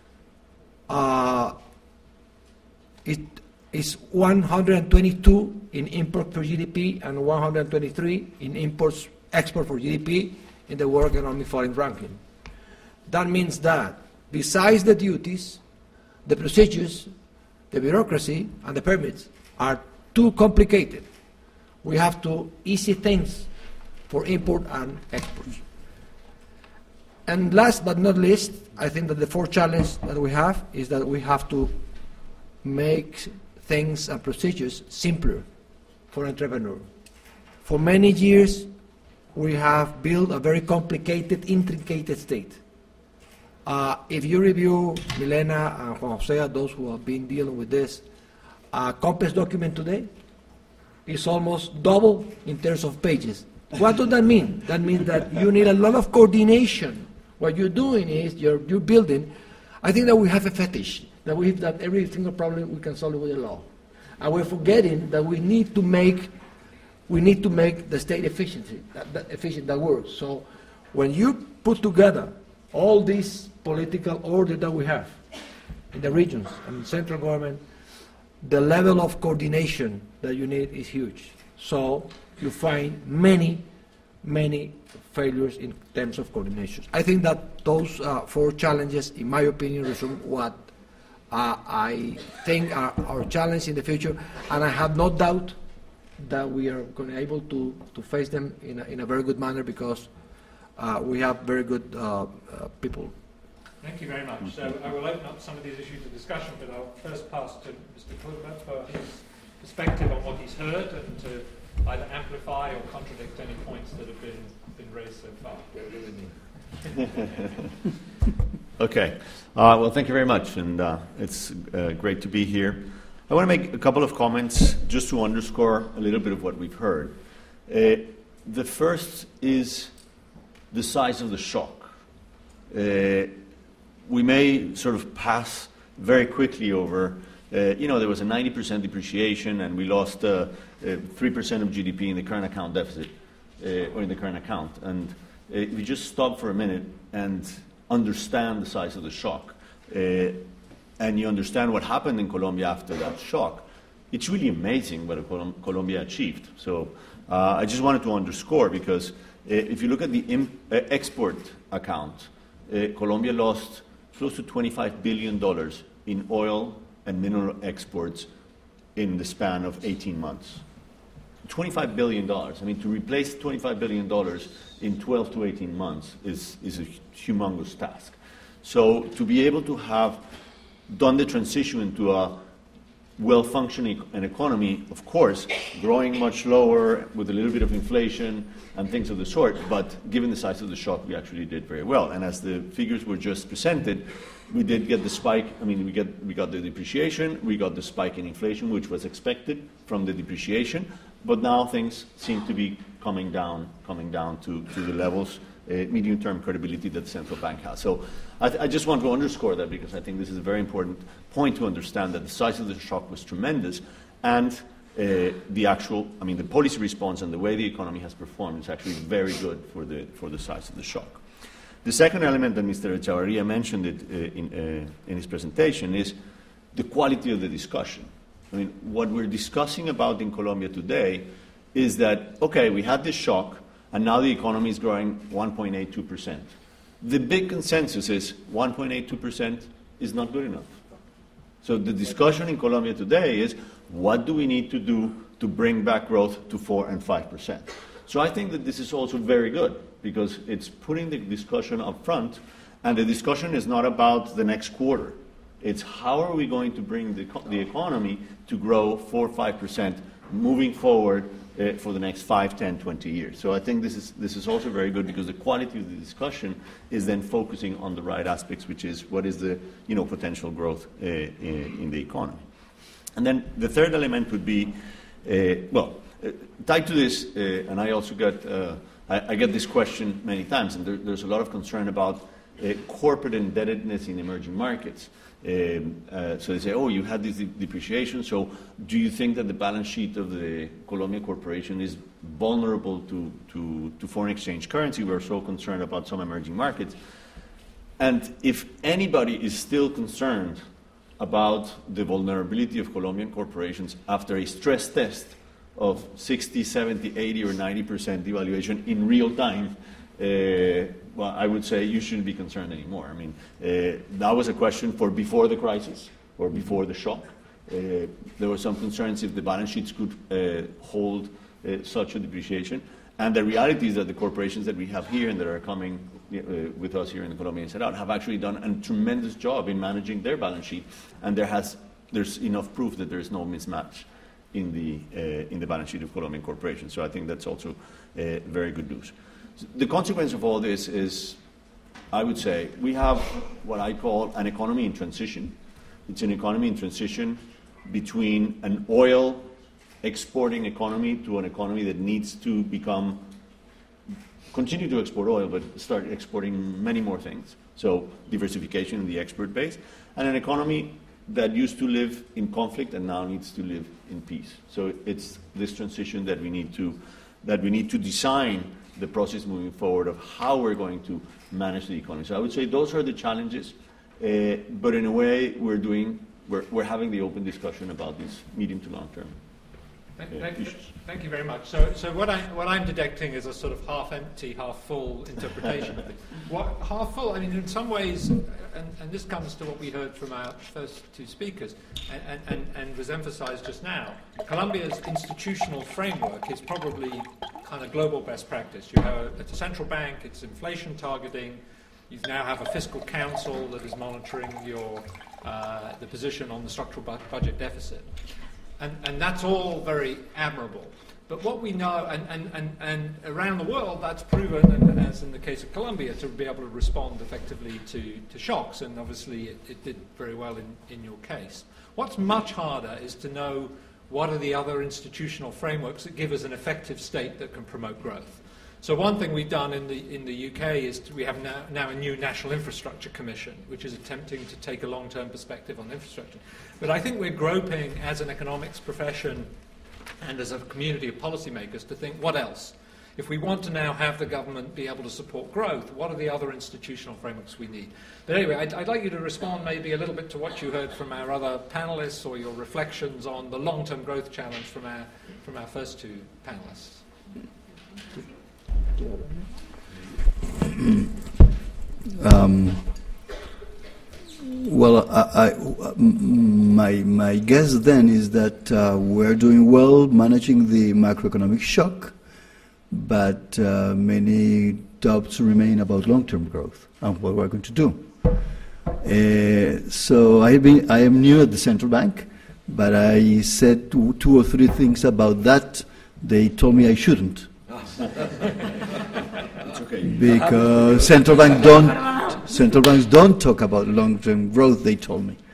122 in import per GDP and 123 in export for GDP in the World Economic Forum ranking. That means that besides the duties, the procedures, the bureaucracy, and the permits are too complicated. We have to easy things for import and exports. And last but not least, I think that the fourth challenge that we have is that we have to make things and procedures simpler for entrepreneurs. For many years, we have built a very complicated, intricate state. If you review Milena and Juan José, those who have been dealing with this, a complex document today is almost double in terms of pages. What does that mean? That means that you need a lot of coordination. What you're doing is you're building. I think that we have a fetish that every single problem we can solve with the law, and we're forgetting that we need to make the state efficient that works. So when you put together all this political order that we have in the regions and central government, the level of coordination that you need is huge. So you find many failures in terms of coordination. I think that those four challenges, in my opinion, resume what I think are our challenge in the future, and I have no doubt that we are going to be able to face them in a very good manner because we have very good people Thank you very much. So I will open up some of these issues of discussion, but I'll first pass to Mr. Kluber for his perspective on what he's heard and to either amplify or contradict any points that have been raised so far. Okay. Well, thank you very much, and it's great to be here. I want to make a couple of comments just to underscore a little bit of what we've heard. The first is the size of the shock. We may sort of pass very quickly over, there was a 90% depreciation and we lost 3% of GDP in the current account deficit, or in the current account. And if you just stop for a minute and understand the size of the shock, and you understand what happened in Colombia after that shock, it's really amazing what Colombia achieved. So I just wanted to underscore, because if you look at the export account, Colombia lost close to $25 billion in oil and mineral exports in the span of 18 months. $25 billion. I mean, to replace $25 billion in 12 to 18 months is a humongous task. So to be able to have done the transition into a well-functioning economy, of course, growing much lower with a little bit of inflation and things of the sort, but given the size of the shock, we actually did very well. And as the figures were just presented, we did get the spike. I mean, we got the depreciation, we got the spike in inflation, which was expected from the depreciation, but now things seem to be coming down to the levels, medium-term credibility that the central bank has. So I just want to underscore that, because I think this is a very important point to understand, that the size of the shock was tremendous, and the policy response and the way the economy has performed is actually very good for the size of the shock. The second element that Mr. Echavarria mentioned in his presentation is the quality of the discussion. I mean, what we're discussing about in Colombia today is that, okay, we had this shock, and now the economy is growing 1.82%. The big consensus is 1.82% is not good enough. So the discussion in Colombia today is, what do we need to do to bring back growth to 4 and 5%? So I think that this is also very good, because it's putting the discussion up front, and the discussion is not about the next quarter. It's how are we going to bring the economy to grow 4 or 5% moving forward for the next 5, 10, 20 years. So I think this is also very good, because the quality of the discussion is then focusing on the right aspects, which is what is the potential growth in the economy. And then the third element would be, tied to this, and I also I get this question many times, and there's a lot of concern about corporate indebtedness in emerging markets. So they say, you had this depreciation, so do you think that the balance sheet of the Colombian corporation is vulnerable to foreign exchange currency? We're so concerned about some emerging markets. And if anybody is still concerned about the vulnerability of Colombian corporations after a stress test of 60, 70, 80, or 90% devaluation in real time, I would say you shouldn't be concerned anymore. I mean, that was a question for before the crisis or before the shock. There were some concerns if the balance sheets could hold such a depreciation. And the reality is that the corporations that we have here and that are coming with us here in the Colombian Senate have actually done a tremendous job in managing their balance sheet, and there's enough proof that there is no mismatch in the balance sheet of Colombian corporations. So I think that's also very good news. The consequence of all this is, I would say, we have what I call an economy in transition. It's an economy in transition between an oil exporting economy to an economy that needs to continue to export oil, but start exporting many more things. So diversification in the export base, and an economy that used to live in conflict and now needs to live in peace. So it's this transition that we need to design the process moving forward of how we're going to manage the economy. So I would say those are the challenges, but in a way we're having the open discussion about these medium to long term. Thank you very much. So what I'm detecting is a sort of half empty, half full interpretation of it. Half full, I mean, in some ways, and this comes to what we heard from our first two speakers, and was emphasized just now, Colombia's institutional framework is probably kind of global best practice. You have a central bank, it's inflation targeting, You now have a fiscal council that is monitoring the position on the structural budget deficit. And that's all very admirable. But what we know, and around the world, that's proven, and as in the case of Colombia, to be able to respond effectively to shocks, and obviously it did very well in your case. What's much harder is to know what are the other institutional frameworks that give us an effective state that can promote growth. So one thing we've done in the UK is we have now a new National Infrastructure Commission, which is attempting to take a long-term perspective on infrastructure. But I think we're groping as an economics profession and as a community of policymakers to think, what else? If we want to now have the government be able to support growth, what are the other institutional frameworks we need? But anyway, I'd like you to respond maybe a little bit to what you heard from our other panelists, or your reflections on the long-term growth challenge from our first two panelists. Well, my guess then is that we're doing well managing the macroeconomic shock, but many doubts remain about long-term growth and what we're going to do. So I am new at the central bank, but I said two or three things about that. They told me I shouldn't. It's okay. Because central banks don't talk about long-term growth, they told me.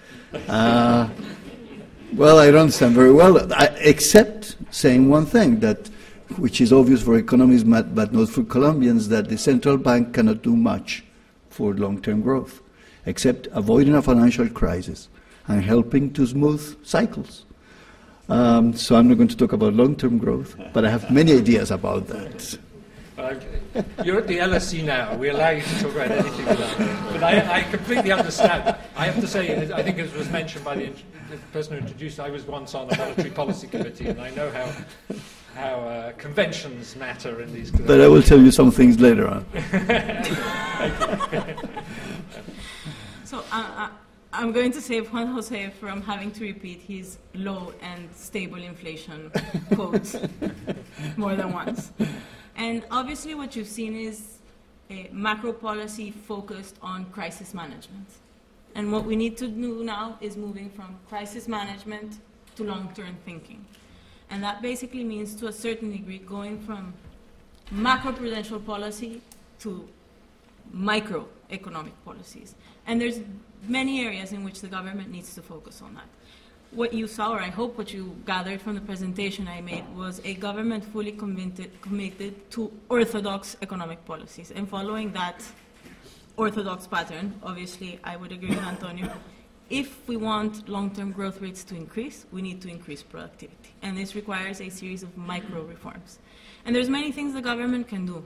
Well, I don't understand very well, except saying one thing, which is obvious for economists but not for Colombians, that the central bank cannot do much for long-term growth, except avoiding a financial crisis and helping to smooth cycles. So I'm not going to talk about long-term growth, but I have many ideas about that. Okay. You're at the LSE now. We allow you to talk about anything you like. But I completely understand. I have to say, I think as was mentioned by the person who introduced, I was once on a monetary policy committee, and I know how conventions matter in these. But I will tell you some things later on. So I'm going to save Juan Jose from having to repeat his low and stable inflation quotes more than once. And obviously what you've seen is a macro policy focused on crisis management. And what we need to do now is moving from crisis management to long-term thinking. And that basically means, to a certain degree, going from macroprudential policy to microeconomic policies. And there's many areas in which the government needs to focus on that. What you saw, or I hope what you gathered from the presentation I made, was a government fully committed to orthodox economic policies. And following that orthodox pattern, obviously I would agree with Antonio, if we want long-term growth rates to increase, we need to increase productivity. And this requires a series of micro reforms. And there's many things the government can do.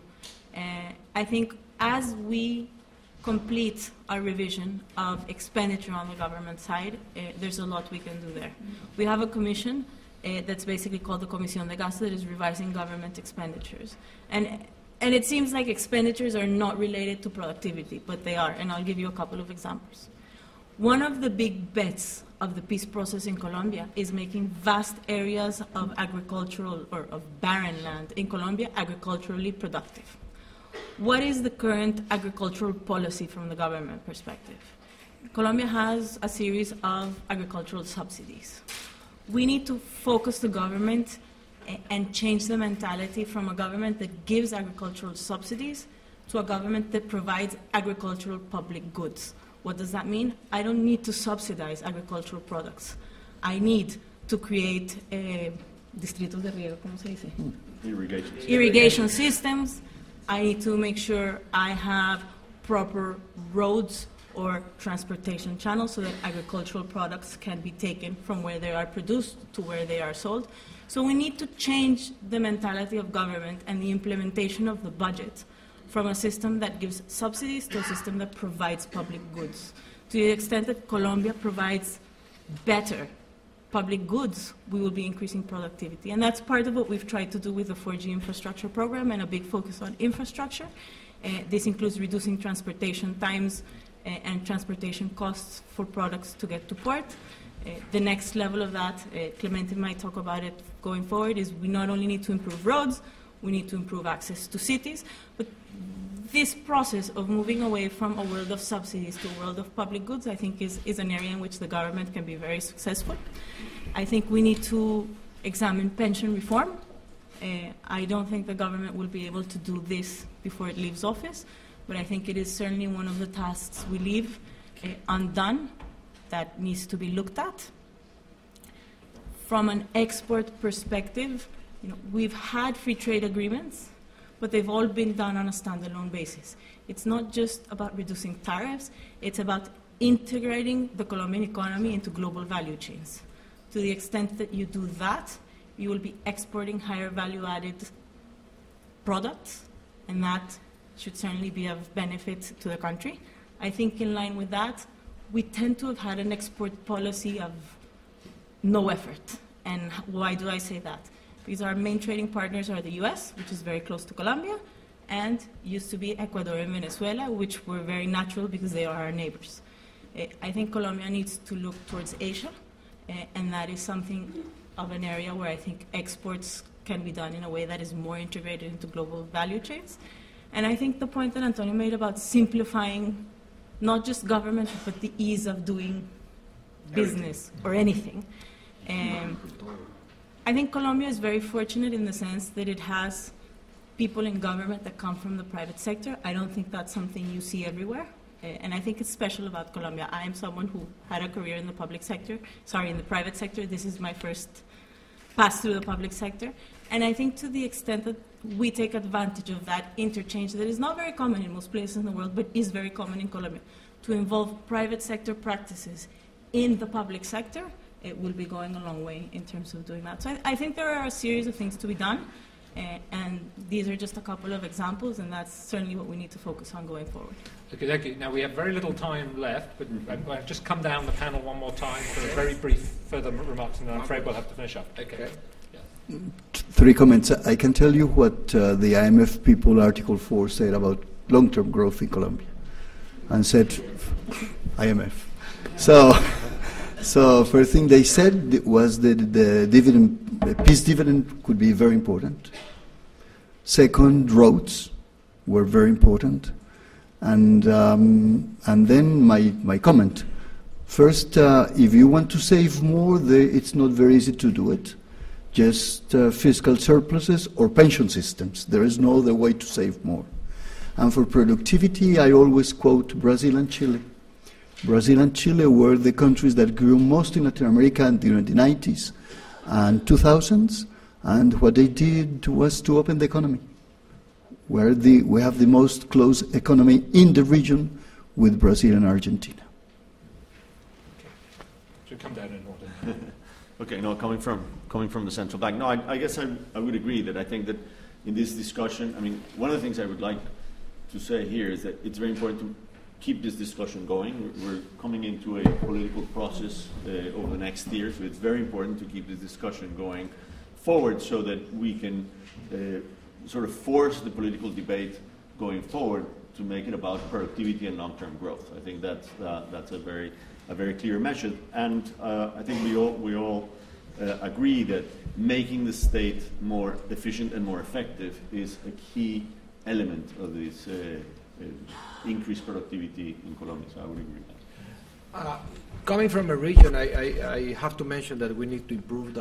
I think as we complete our revision of expenditure on the government side, there's a lot we can do there. We have a commission that's basically called the Comisión de Gasto that is revising government expenditures. And it seems like expenditures are not related to productivity, but they are, and I'll give you a couple of examples. One of the big bets of the peace process in Colombia is making vast areas of agricultural or of barren land in Colombia agriculturally productive. What is the current agricultural policy from the government perspective? Colombia has a series of agricultural subsidies. We need to focus the government and change the mentality from a government that gives agricultural subsidies to a government that provides agricultural public goods. What does that mean? I don't need to subsidize agricultural products. I need to create distritos de riego, ¿cómo se dice? Irrigation systems. I need to make sure I have proper roads or transportation channels so that agricultural products can be taken from where they are produced to where they are sold. So we need to change the mentality of government and the implementation of the budget from a system that gives subsidies to a system that provides public goods. To the extent that Colombia provides better public goods, we will be increasing productivity. And that's part of what we've tried to do with the 4G infrastructure program and a big focus on infrastructure. This includes reducing transportation times and transportation costs for products to get to port. The next level of that, Clemente might talk about it going forward, is we not only need to improve roads, we need to improve access to cities, but this process of moving away from a world of subsidies to a world of public goods, I think, is an area in which the government can be very successful. I think we need to examine pension reform. I don't think the government will be able to do this before it leaves office, but I think it is certainly one of the tasks we leave undone that needs to be looked at. From an export perspective, we've had free trade agreements, but they've all been done on a standalone basis. It's not just about reducing tariffs, it's about integrating the Colombian economy into global value chains. To the extent that you do that, you will be exporting higher value-added products, and that should certainly be of benefit to the country. I think in line with that, we tend to have had an export policy of no effort. And why do I say that? Because our main trading partners are the US, which is very close to Colombia, and used to be Ecuador and Venezuela, which were very natural because they are our neighbors. I think Colombia needs to look towards Asia, and that is something of an area where I think exports can be done in a way that is more integrated into global value chains. And I think the point that Antonio made about simplifying not just government, but the ease of doing business or anything. I think Colombia is very fortunate in the sense that it has people in government that come from the private sector. I don't think that's something you see everywhere. And I think it's special about Colombia. I am someone who had a career in the in the private sector. This is my first pass through the public sector. And I think to the extent that we take advantage of that interchange that is not very common in most places in the world, but is very common in Colombia, to involve private sector practices in the public sector, it will be going a long way in terms of doing that. So I think there are a series of things to be done, and these are just a couple of examples, and that's certainly what we need to focus on going forward. Okay. Now we have very little time left, but I'll just come down the panel one more time for a very brief further remarks, and then I'm afraid we'll have to finish up. Okay. Yeah. 3 comments. I can tell you what the IMF people, Article 4, said about long-term growth in Colombia, and said IMF. So first thing they said was that the peace dividend could be very important. Second, roads were very important. And then my comment. First, if you want to save more, it's not very easy to do it. Just fiscal surpluses or pension systems. There is no other way to save more. And for productivity, I always quote Brazil and Chile. Brazil and Chile were the countries that grew most in Latin America during the 90s and 2000s, and what they did was to open the economy. We have the most close economy in the region with Brazil and Argentina. Okay. Should come down in order. Okay, no, coming from the central bank. No, I guess I would agree that I think that in this discussion, I mean, one of the things I would like to say here is that it's very important to keep this discussion going. We're coming into a political process over the next year, so it's very important to keep this discussion going forward so that we can sort of force the political debate going forward to make it about productivity and long-term growth. I think that's a very clear message, and I think we all agree that making the state more efficient and more effective is a key element of this increased productivity in Colombia. So I would agree with that. Coming from a region, I have to mention that we need to improve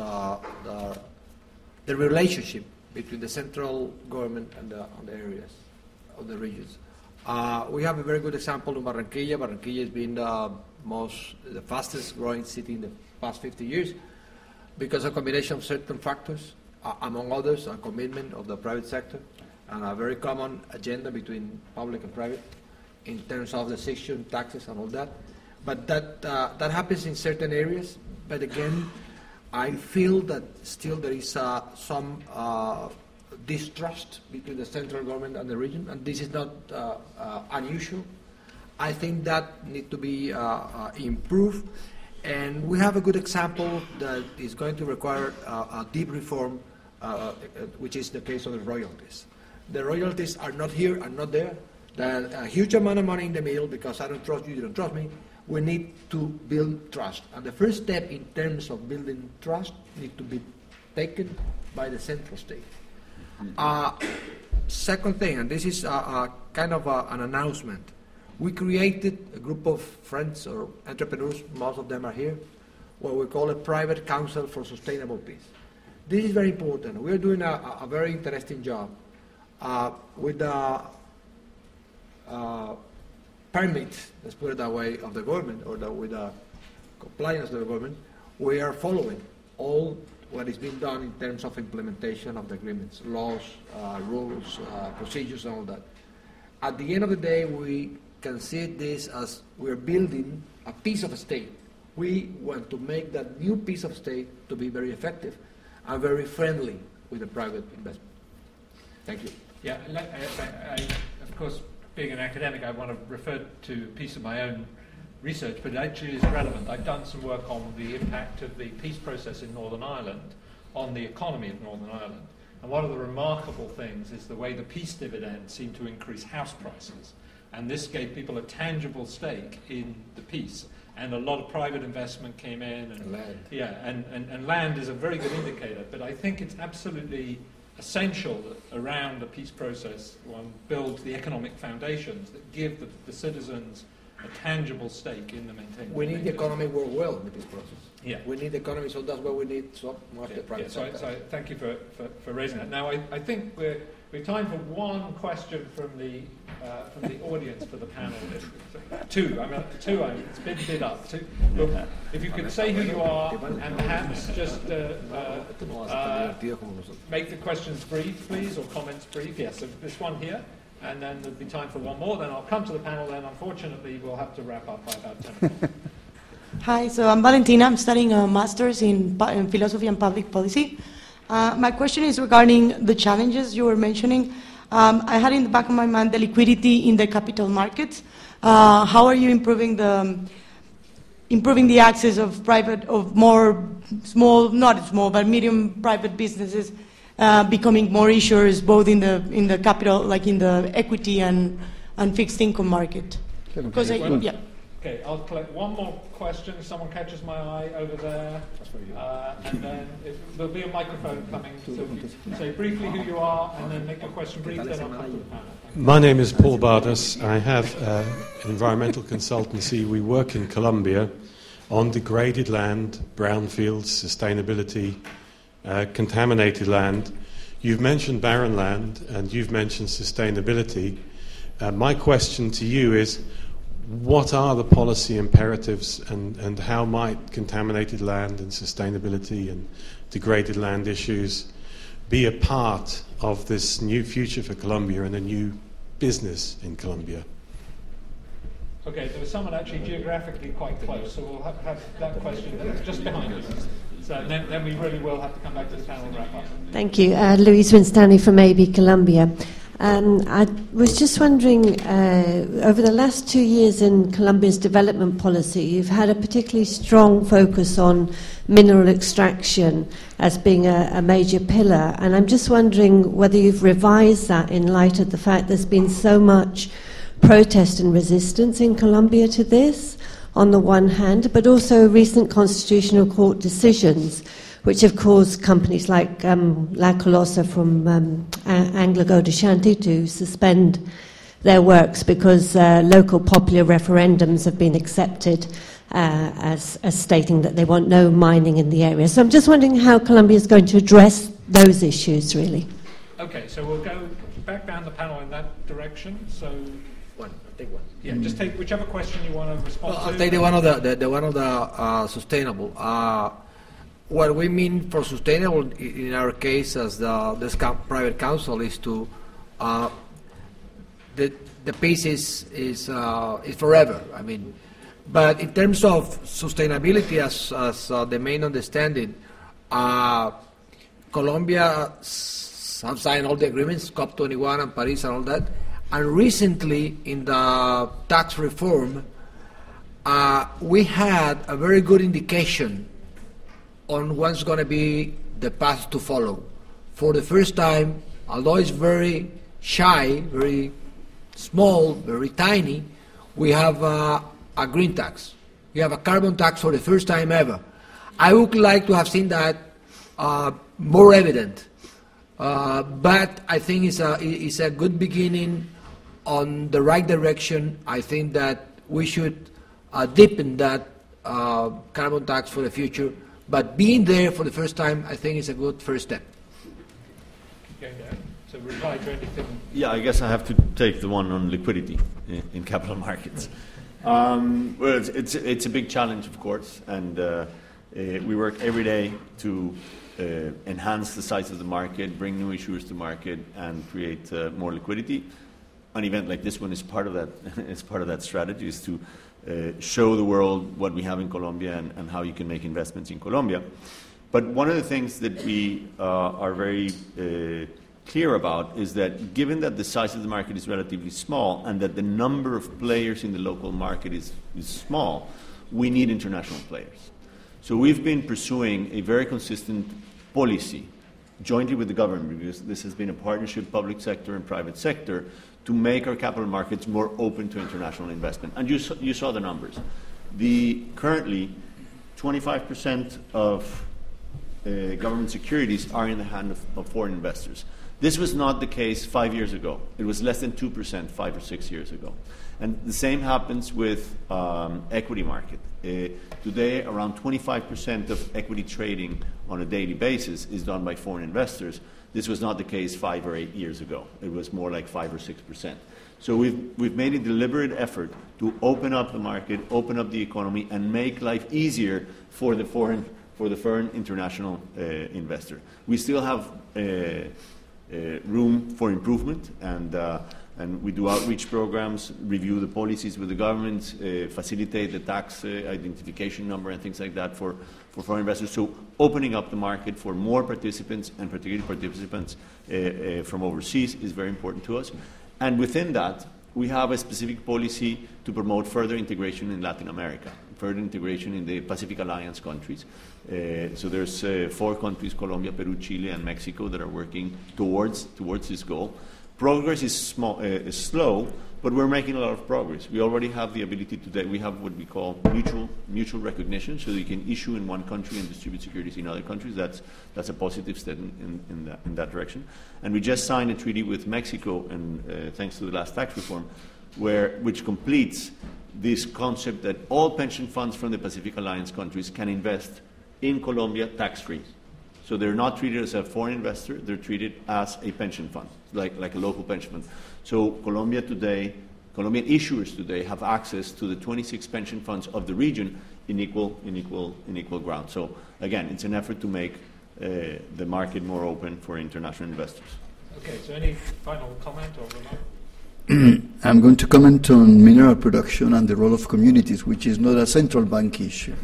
the relationship between the central government and the areas of the regions. We have a very good example in Barranquilla. Barranquilla has been the fastest growing city in the past 50 years because of a combination of certain factors, among others, a commitment of the private sector and a very common agenda between public and private in terms of the section, taxes, and all that. But that happens in certain areas. But again, I feel that still there is some distrust between the central government and the region, and this is not unusual. I think that needs to be improved, and we have a good example that is going to require a deep reform, which is the case of the royalties. The royalties are not here and not there. There's a huge amount of money in the middle because I don't trust you, you don't trust me. We need to build trust. And the first step in terms of building trust needs to be taken by the central state. second thing, and this is kind of an announcement. We created a group of friends or entrepreneurs, most of them are here, what we call a private council for sustainable peace. This is very important. We're doing a very interesting job with the permits, let's put it that way, of the government, or with the compliance of the government. We are following all what is being done in terms of implementation of the agreements, laws, rules, procedures, and all that. At the end of the day, we can see this as we're building a piece of state. We want to make that new piece of state to be very effective and very friendly with the private investment. Thank you. Yeah, of course, being an academic, I want to refer to a piece of my own research, but it actually is relevant. I've done some work on the impact of the peace process in Northern Ireland on the economy of Northern Ireland. And one of the remarkable things is the way the peace dividend seemed to increase house prices. And this gave people a tangible stake in the peace. And a lot of private investment came in. And land. Yeah, and land is a very good indicator. But I think it's absolutely essential that around the peace process one builds the economic foundations that give the citizens a tangible stake in the maintenance. We need the economy work well in the peace process. Yeah. We need the economy, so that's why we need so much the private sector. So thank you for raising that. Now, I think we've time for one question from the audience for the panel. Two. It's been bid up. Two. But if you could say who you are and perhaps just make the questions brief, please, or comments brief. Yes, so this one here. And then there'll be time for one more. Then I'll come to the panel. Then, unfortunately, we'll have to wrap up by about 10 minutes. Hi, so I'm Valentina. I'm studying a master's in philosophy and public policy. My question is regarding the challenges you were mentioning. I had in the back of my mind the liquidity in the capital markets. How are you improving the access of more small, not small, but medium private businesses becoming more issuers both in the capital, like in the equity and fixed income market? Because Okay, I'll collect one more question. If someone catches my eye over there, and then there'll be a microphone coming. So say briefly who you are, and then make your question brief. Then I'll come to the panel. My name is Paul Bardas. I have an environmental consultancy. We work in Colombia on degraded land, brownfields, sustainability, contaminated land. You've mentioned barren land, and you've mentioned sustainability. My question to you is, what are the policy imperatives, and how might contaminated land and sustainability and degraded land issues be a part of this new future for Colombia and a new business in Colombia? Okay, there was someone actually geographically quite close, so we'll have that question just behind us. So then we really will have to come back to the panel and wrap up. Thank you. Louise Winstanley from AB Colombia. I was just wondering, over the last 2 years in Colombia's development policy, you've had a particularly strong focus on mineral extraction as being a major pillar, and I'm just wondering whether you've revised that in light of the fact there's been so much protest and resistance in Colombia to this, on the one hand, but also recent constitutional court decisions which have caused companies like La Colosa from AngloGold Ashanti to suspend their works because local popular referendums have been accepted as stating that they want no mining in the area. So I'm just wondering how Colombia is going to address those issues, really. Okay, so we'll go back down the panel in that direction. So I'll take one. Yeah, just take whichever question you want to respond to. I'll take the one of the sustainable. What we mean for sustainable in our case as this private council is to the peace is forever. I mean, but in terms of sustainability as the main understanding, Colombia have signed all the agreements, COP21 and Paris and all that. And recently, in the tax reform, we had a very good indication on what's going to be the path to follow. For the first time, although it's very shy, very small, very tiny, we have a green tax. We have a carbon tax for the first time ever. I would like to have seen that more evident But I think it's a good beginning on the right direction. I think that we should deepen that carbon tax for the future. But being there for the first time, I think is a good first step. So reply to anything. Yeah, I guess I have to take the one on liquidity in capital markets. Well, it's a big challenge, of course, and we work every day to enhance the size of the market, bring new issuers to market, and create more liquidity. An event like this one is part of that. It's part of that strategy, is to show the world what we have in Colombia and how you can make investments in Colombia. But one of the things that we are very clear about is that given that the size of the market is relatively small and that the number of players in the local market is small, we need international players. So we've been pursuing a very consistent policy jointly with the government, because this has been a partnership, public sector and private sector, to make our capital markets more open to international investment. And you saw the numbers. Currently, 25% of government securities are in the hand of foreign investors. This was not the case 5 years ago. It was less than 2% 5 or 6 years ago. And the same happens with equity market. Today, around 25% of equity trading on a daily basis is done by foreign investors. This was not the case 5 or 8 years ago. It was more like 5 or 6%. So we've made a deliberate effort to open up the market, open up the economy, and make life easier for the foreign international investor. We still have room for improvement, and we do outreach programs, review the policies with the government, facilitate the tax identification number and things like that for foreign investors. So opening up the market for more participants, and particularly participants from overseas, is very important to us. And within that, we have a specific policy to promote further integration in Latin America, further integration in the Pacific Alliance countries. So there's 4 countries, Colombia, Peru, Chile, and Mexico, that are working towards this goal. Progress is slow, but we're making a lot of progress. We already have the ability today. We have what we call mutual recognition, so you can issue in one country and distribute securities in other countries. That's a positive step in that direction. And we just signed a treaty with Mexico, and thanks to the last tax reform, which completes this concept that all pension funds from the Pacific Alliance countries can invest in Colombia tax-free. So they're not treated as a foreign investor, they're treated as a pension fund, like a local pension fund. So Colombian issuers today have access to the 26 pension funds of the region in equal ground. So again, it's an effort to make the market more open for international investors. Okay, so any final comment or remark? I'm going to comment on mineral production and the role of communities, which is not a central bank issue.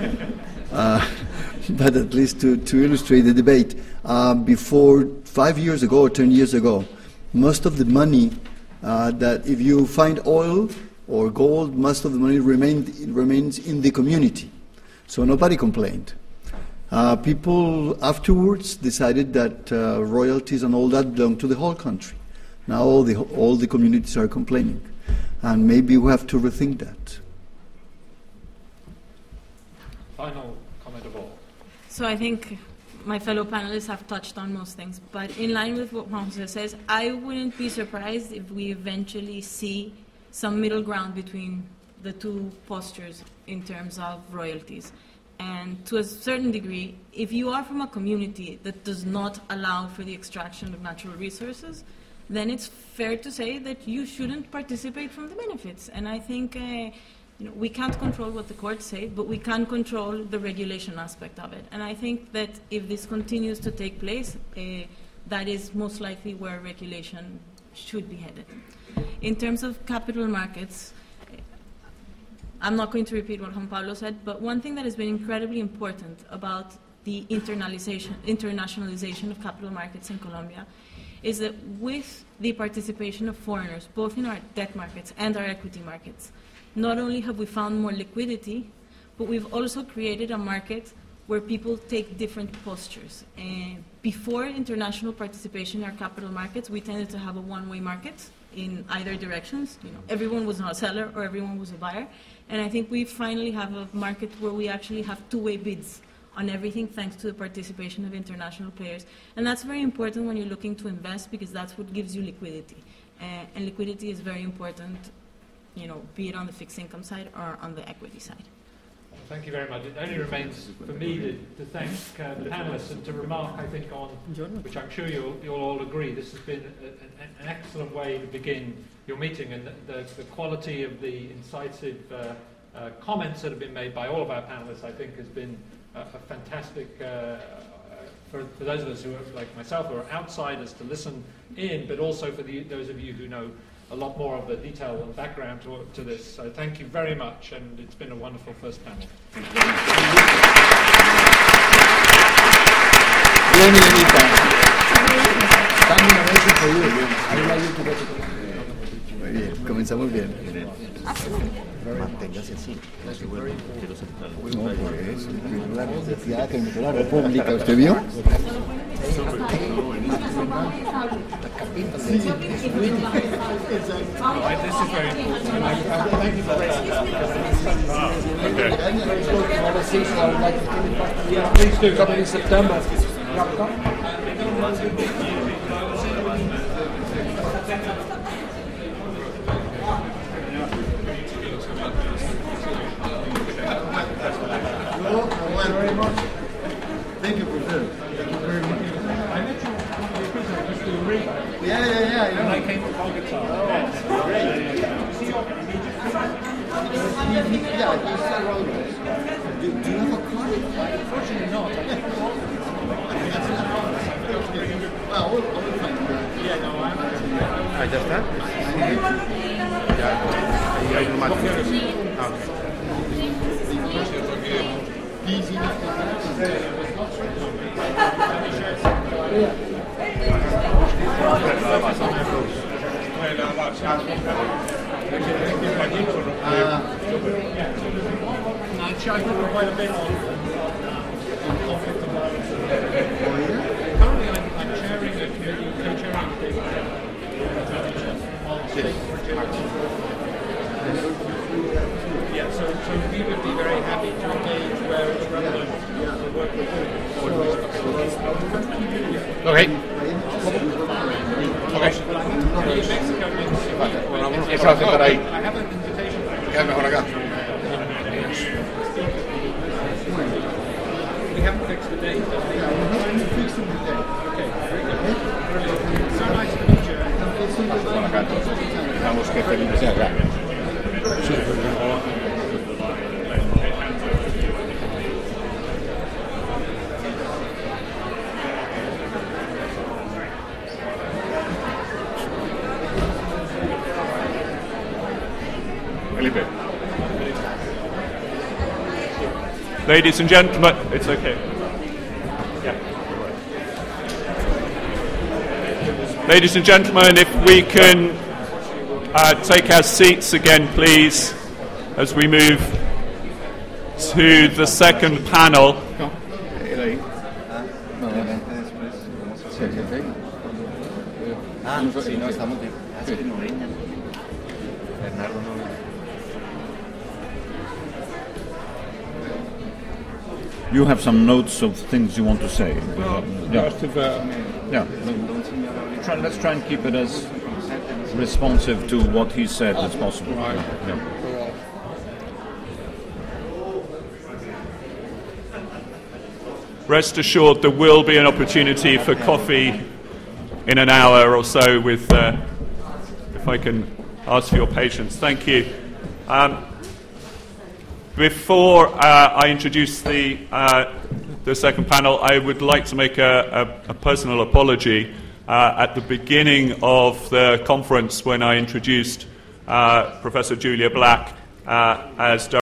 But at least to illustrate the debate, before 5 years ago or 10 years ago, most of the money that if you find oil or gold, most of the money remains in the community. So nobody complained. People afterwards decided that royalties and all that belong to the whole country. Now all the communities are complaining, and maybe we have to rethink that. Final comment of all. So I think my fellow panelists have touched on most things, but in line with what Juan Jose says, I wouldn't be surprised if we eventually see some middle ground between the two postures in terms of royalties. And to a certain degree, if you are from a community that does not allow for the extraction of natural resources, then it's fair to say that you shouldn't participate from the benefits. And I think we can't control what the courts say, but we can control the regulation aspect of it. And I think that if this continues to take place, that is most likely where regulation should be headed. In terms of capital markets, I'm not going to repeat what Juan Pablo said, but one thing that has been incredibly important about the internationalization of capital markets in Colombia is that with the participation of foreigners, both in our debt markets and our equity markets, not only have we found more liquidity, but we've also created a market where people take different postures. Before international participation in our capital markets, we tended to have a one-way market in either directions. Everyone was a seller or everyone was a buyer. And I think we finally have a market where we actually have two-way bids on everything thanks to the participation of international players. And that's very important when you're looking to invest because that's what gives you liquidity. And liquidity is very important, be it on the fixed income side or on the equity side. Thank you very much. It only remains for me to thank the panelists and to remark, I think, on, which I'm sure you'll all agree, this has been an excellent way to begin your meeting, and the quality of the incisive comments that have been made by all of our panelists, I think, has been a fantastic, for those of us who are, like myself, who are outsiders to listen in, but also for those of you who know a lot more of the detail and background to this. So thank you very much, and it's been a wonderful first panel. Muy bien, comenzamos bien. Manténgase así. No, por eso. La necesidad que metió la República, ¿usted vio? Sí. Please do come in September. Very much. Thank you, Professor. Thank you very much. I met you Mr. Uri. Yeah. When I came to Bogota. See your Yeah, he's around us. Do you have a car? Unfortunately not. Well, we'll find it. Yeah, no, I'm ¿Ya está? Ya, ahí hay un más. I covered quite a bit on conflict of violence. Currently, I'm chairing a committee, co-chairing yeah, so we would be very happy to engage where it's relevant to work with you. Okay. In Mexico means Eso hace estar ahí. I have an invitation. Queda mejor acá. We haven't fixed the date. Okay, very good. Brilliant. So nice to meet you. Vamos, que feliz sea acá. Felipe. Ladies and gentlemen, it's okay. Yeah. Ladies and gentlemen, if we can take our seats again, please, as we move to the second panel. You have some notes of things you want to say. Let's try and keep it as responsive to what he said as possible. Yeah. Rest assured, there will be an opportunity for coffee in an hour or so. With, if I can ask for your patience, thank you. Before I introduce the second panel, I would like to make a personal apology. At the beginning of the conference, when I introduced Professor Julia Black as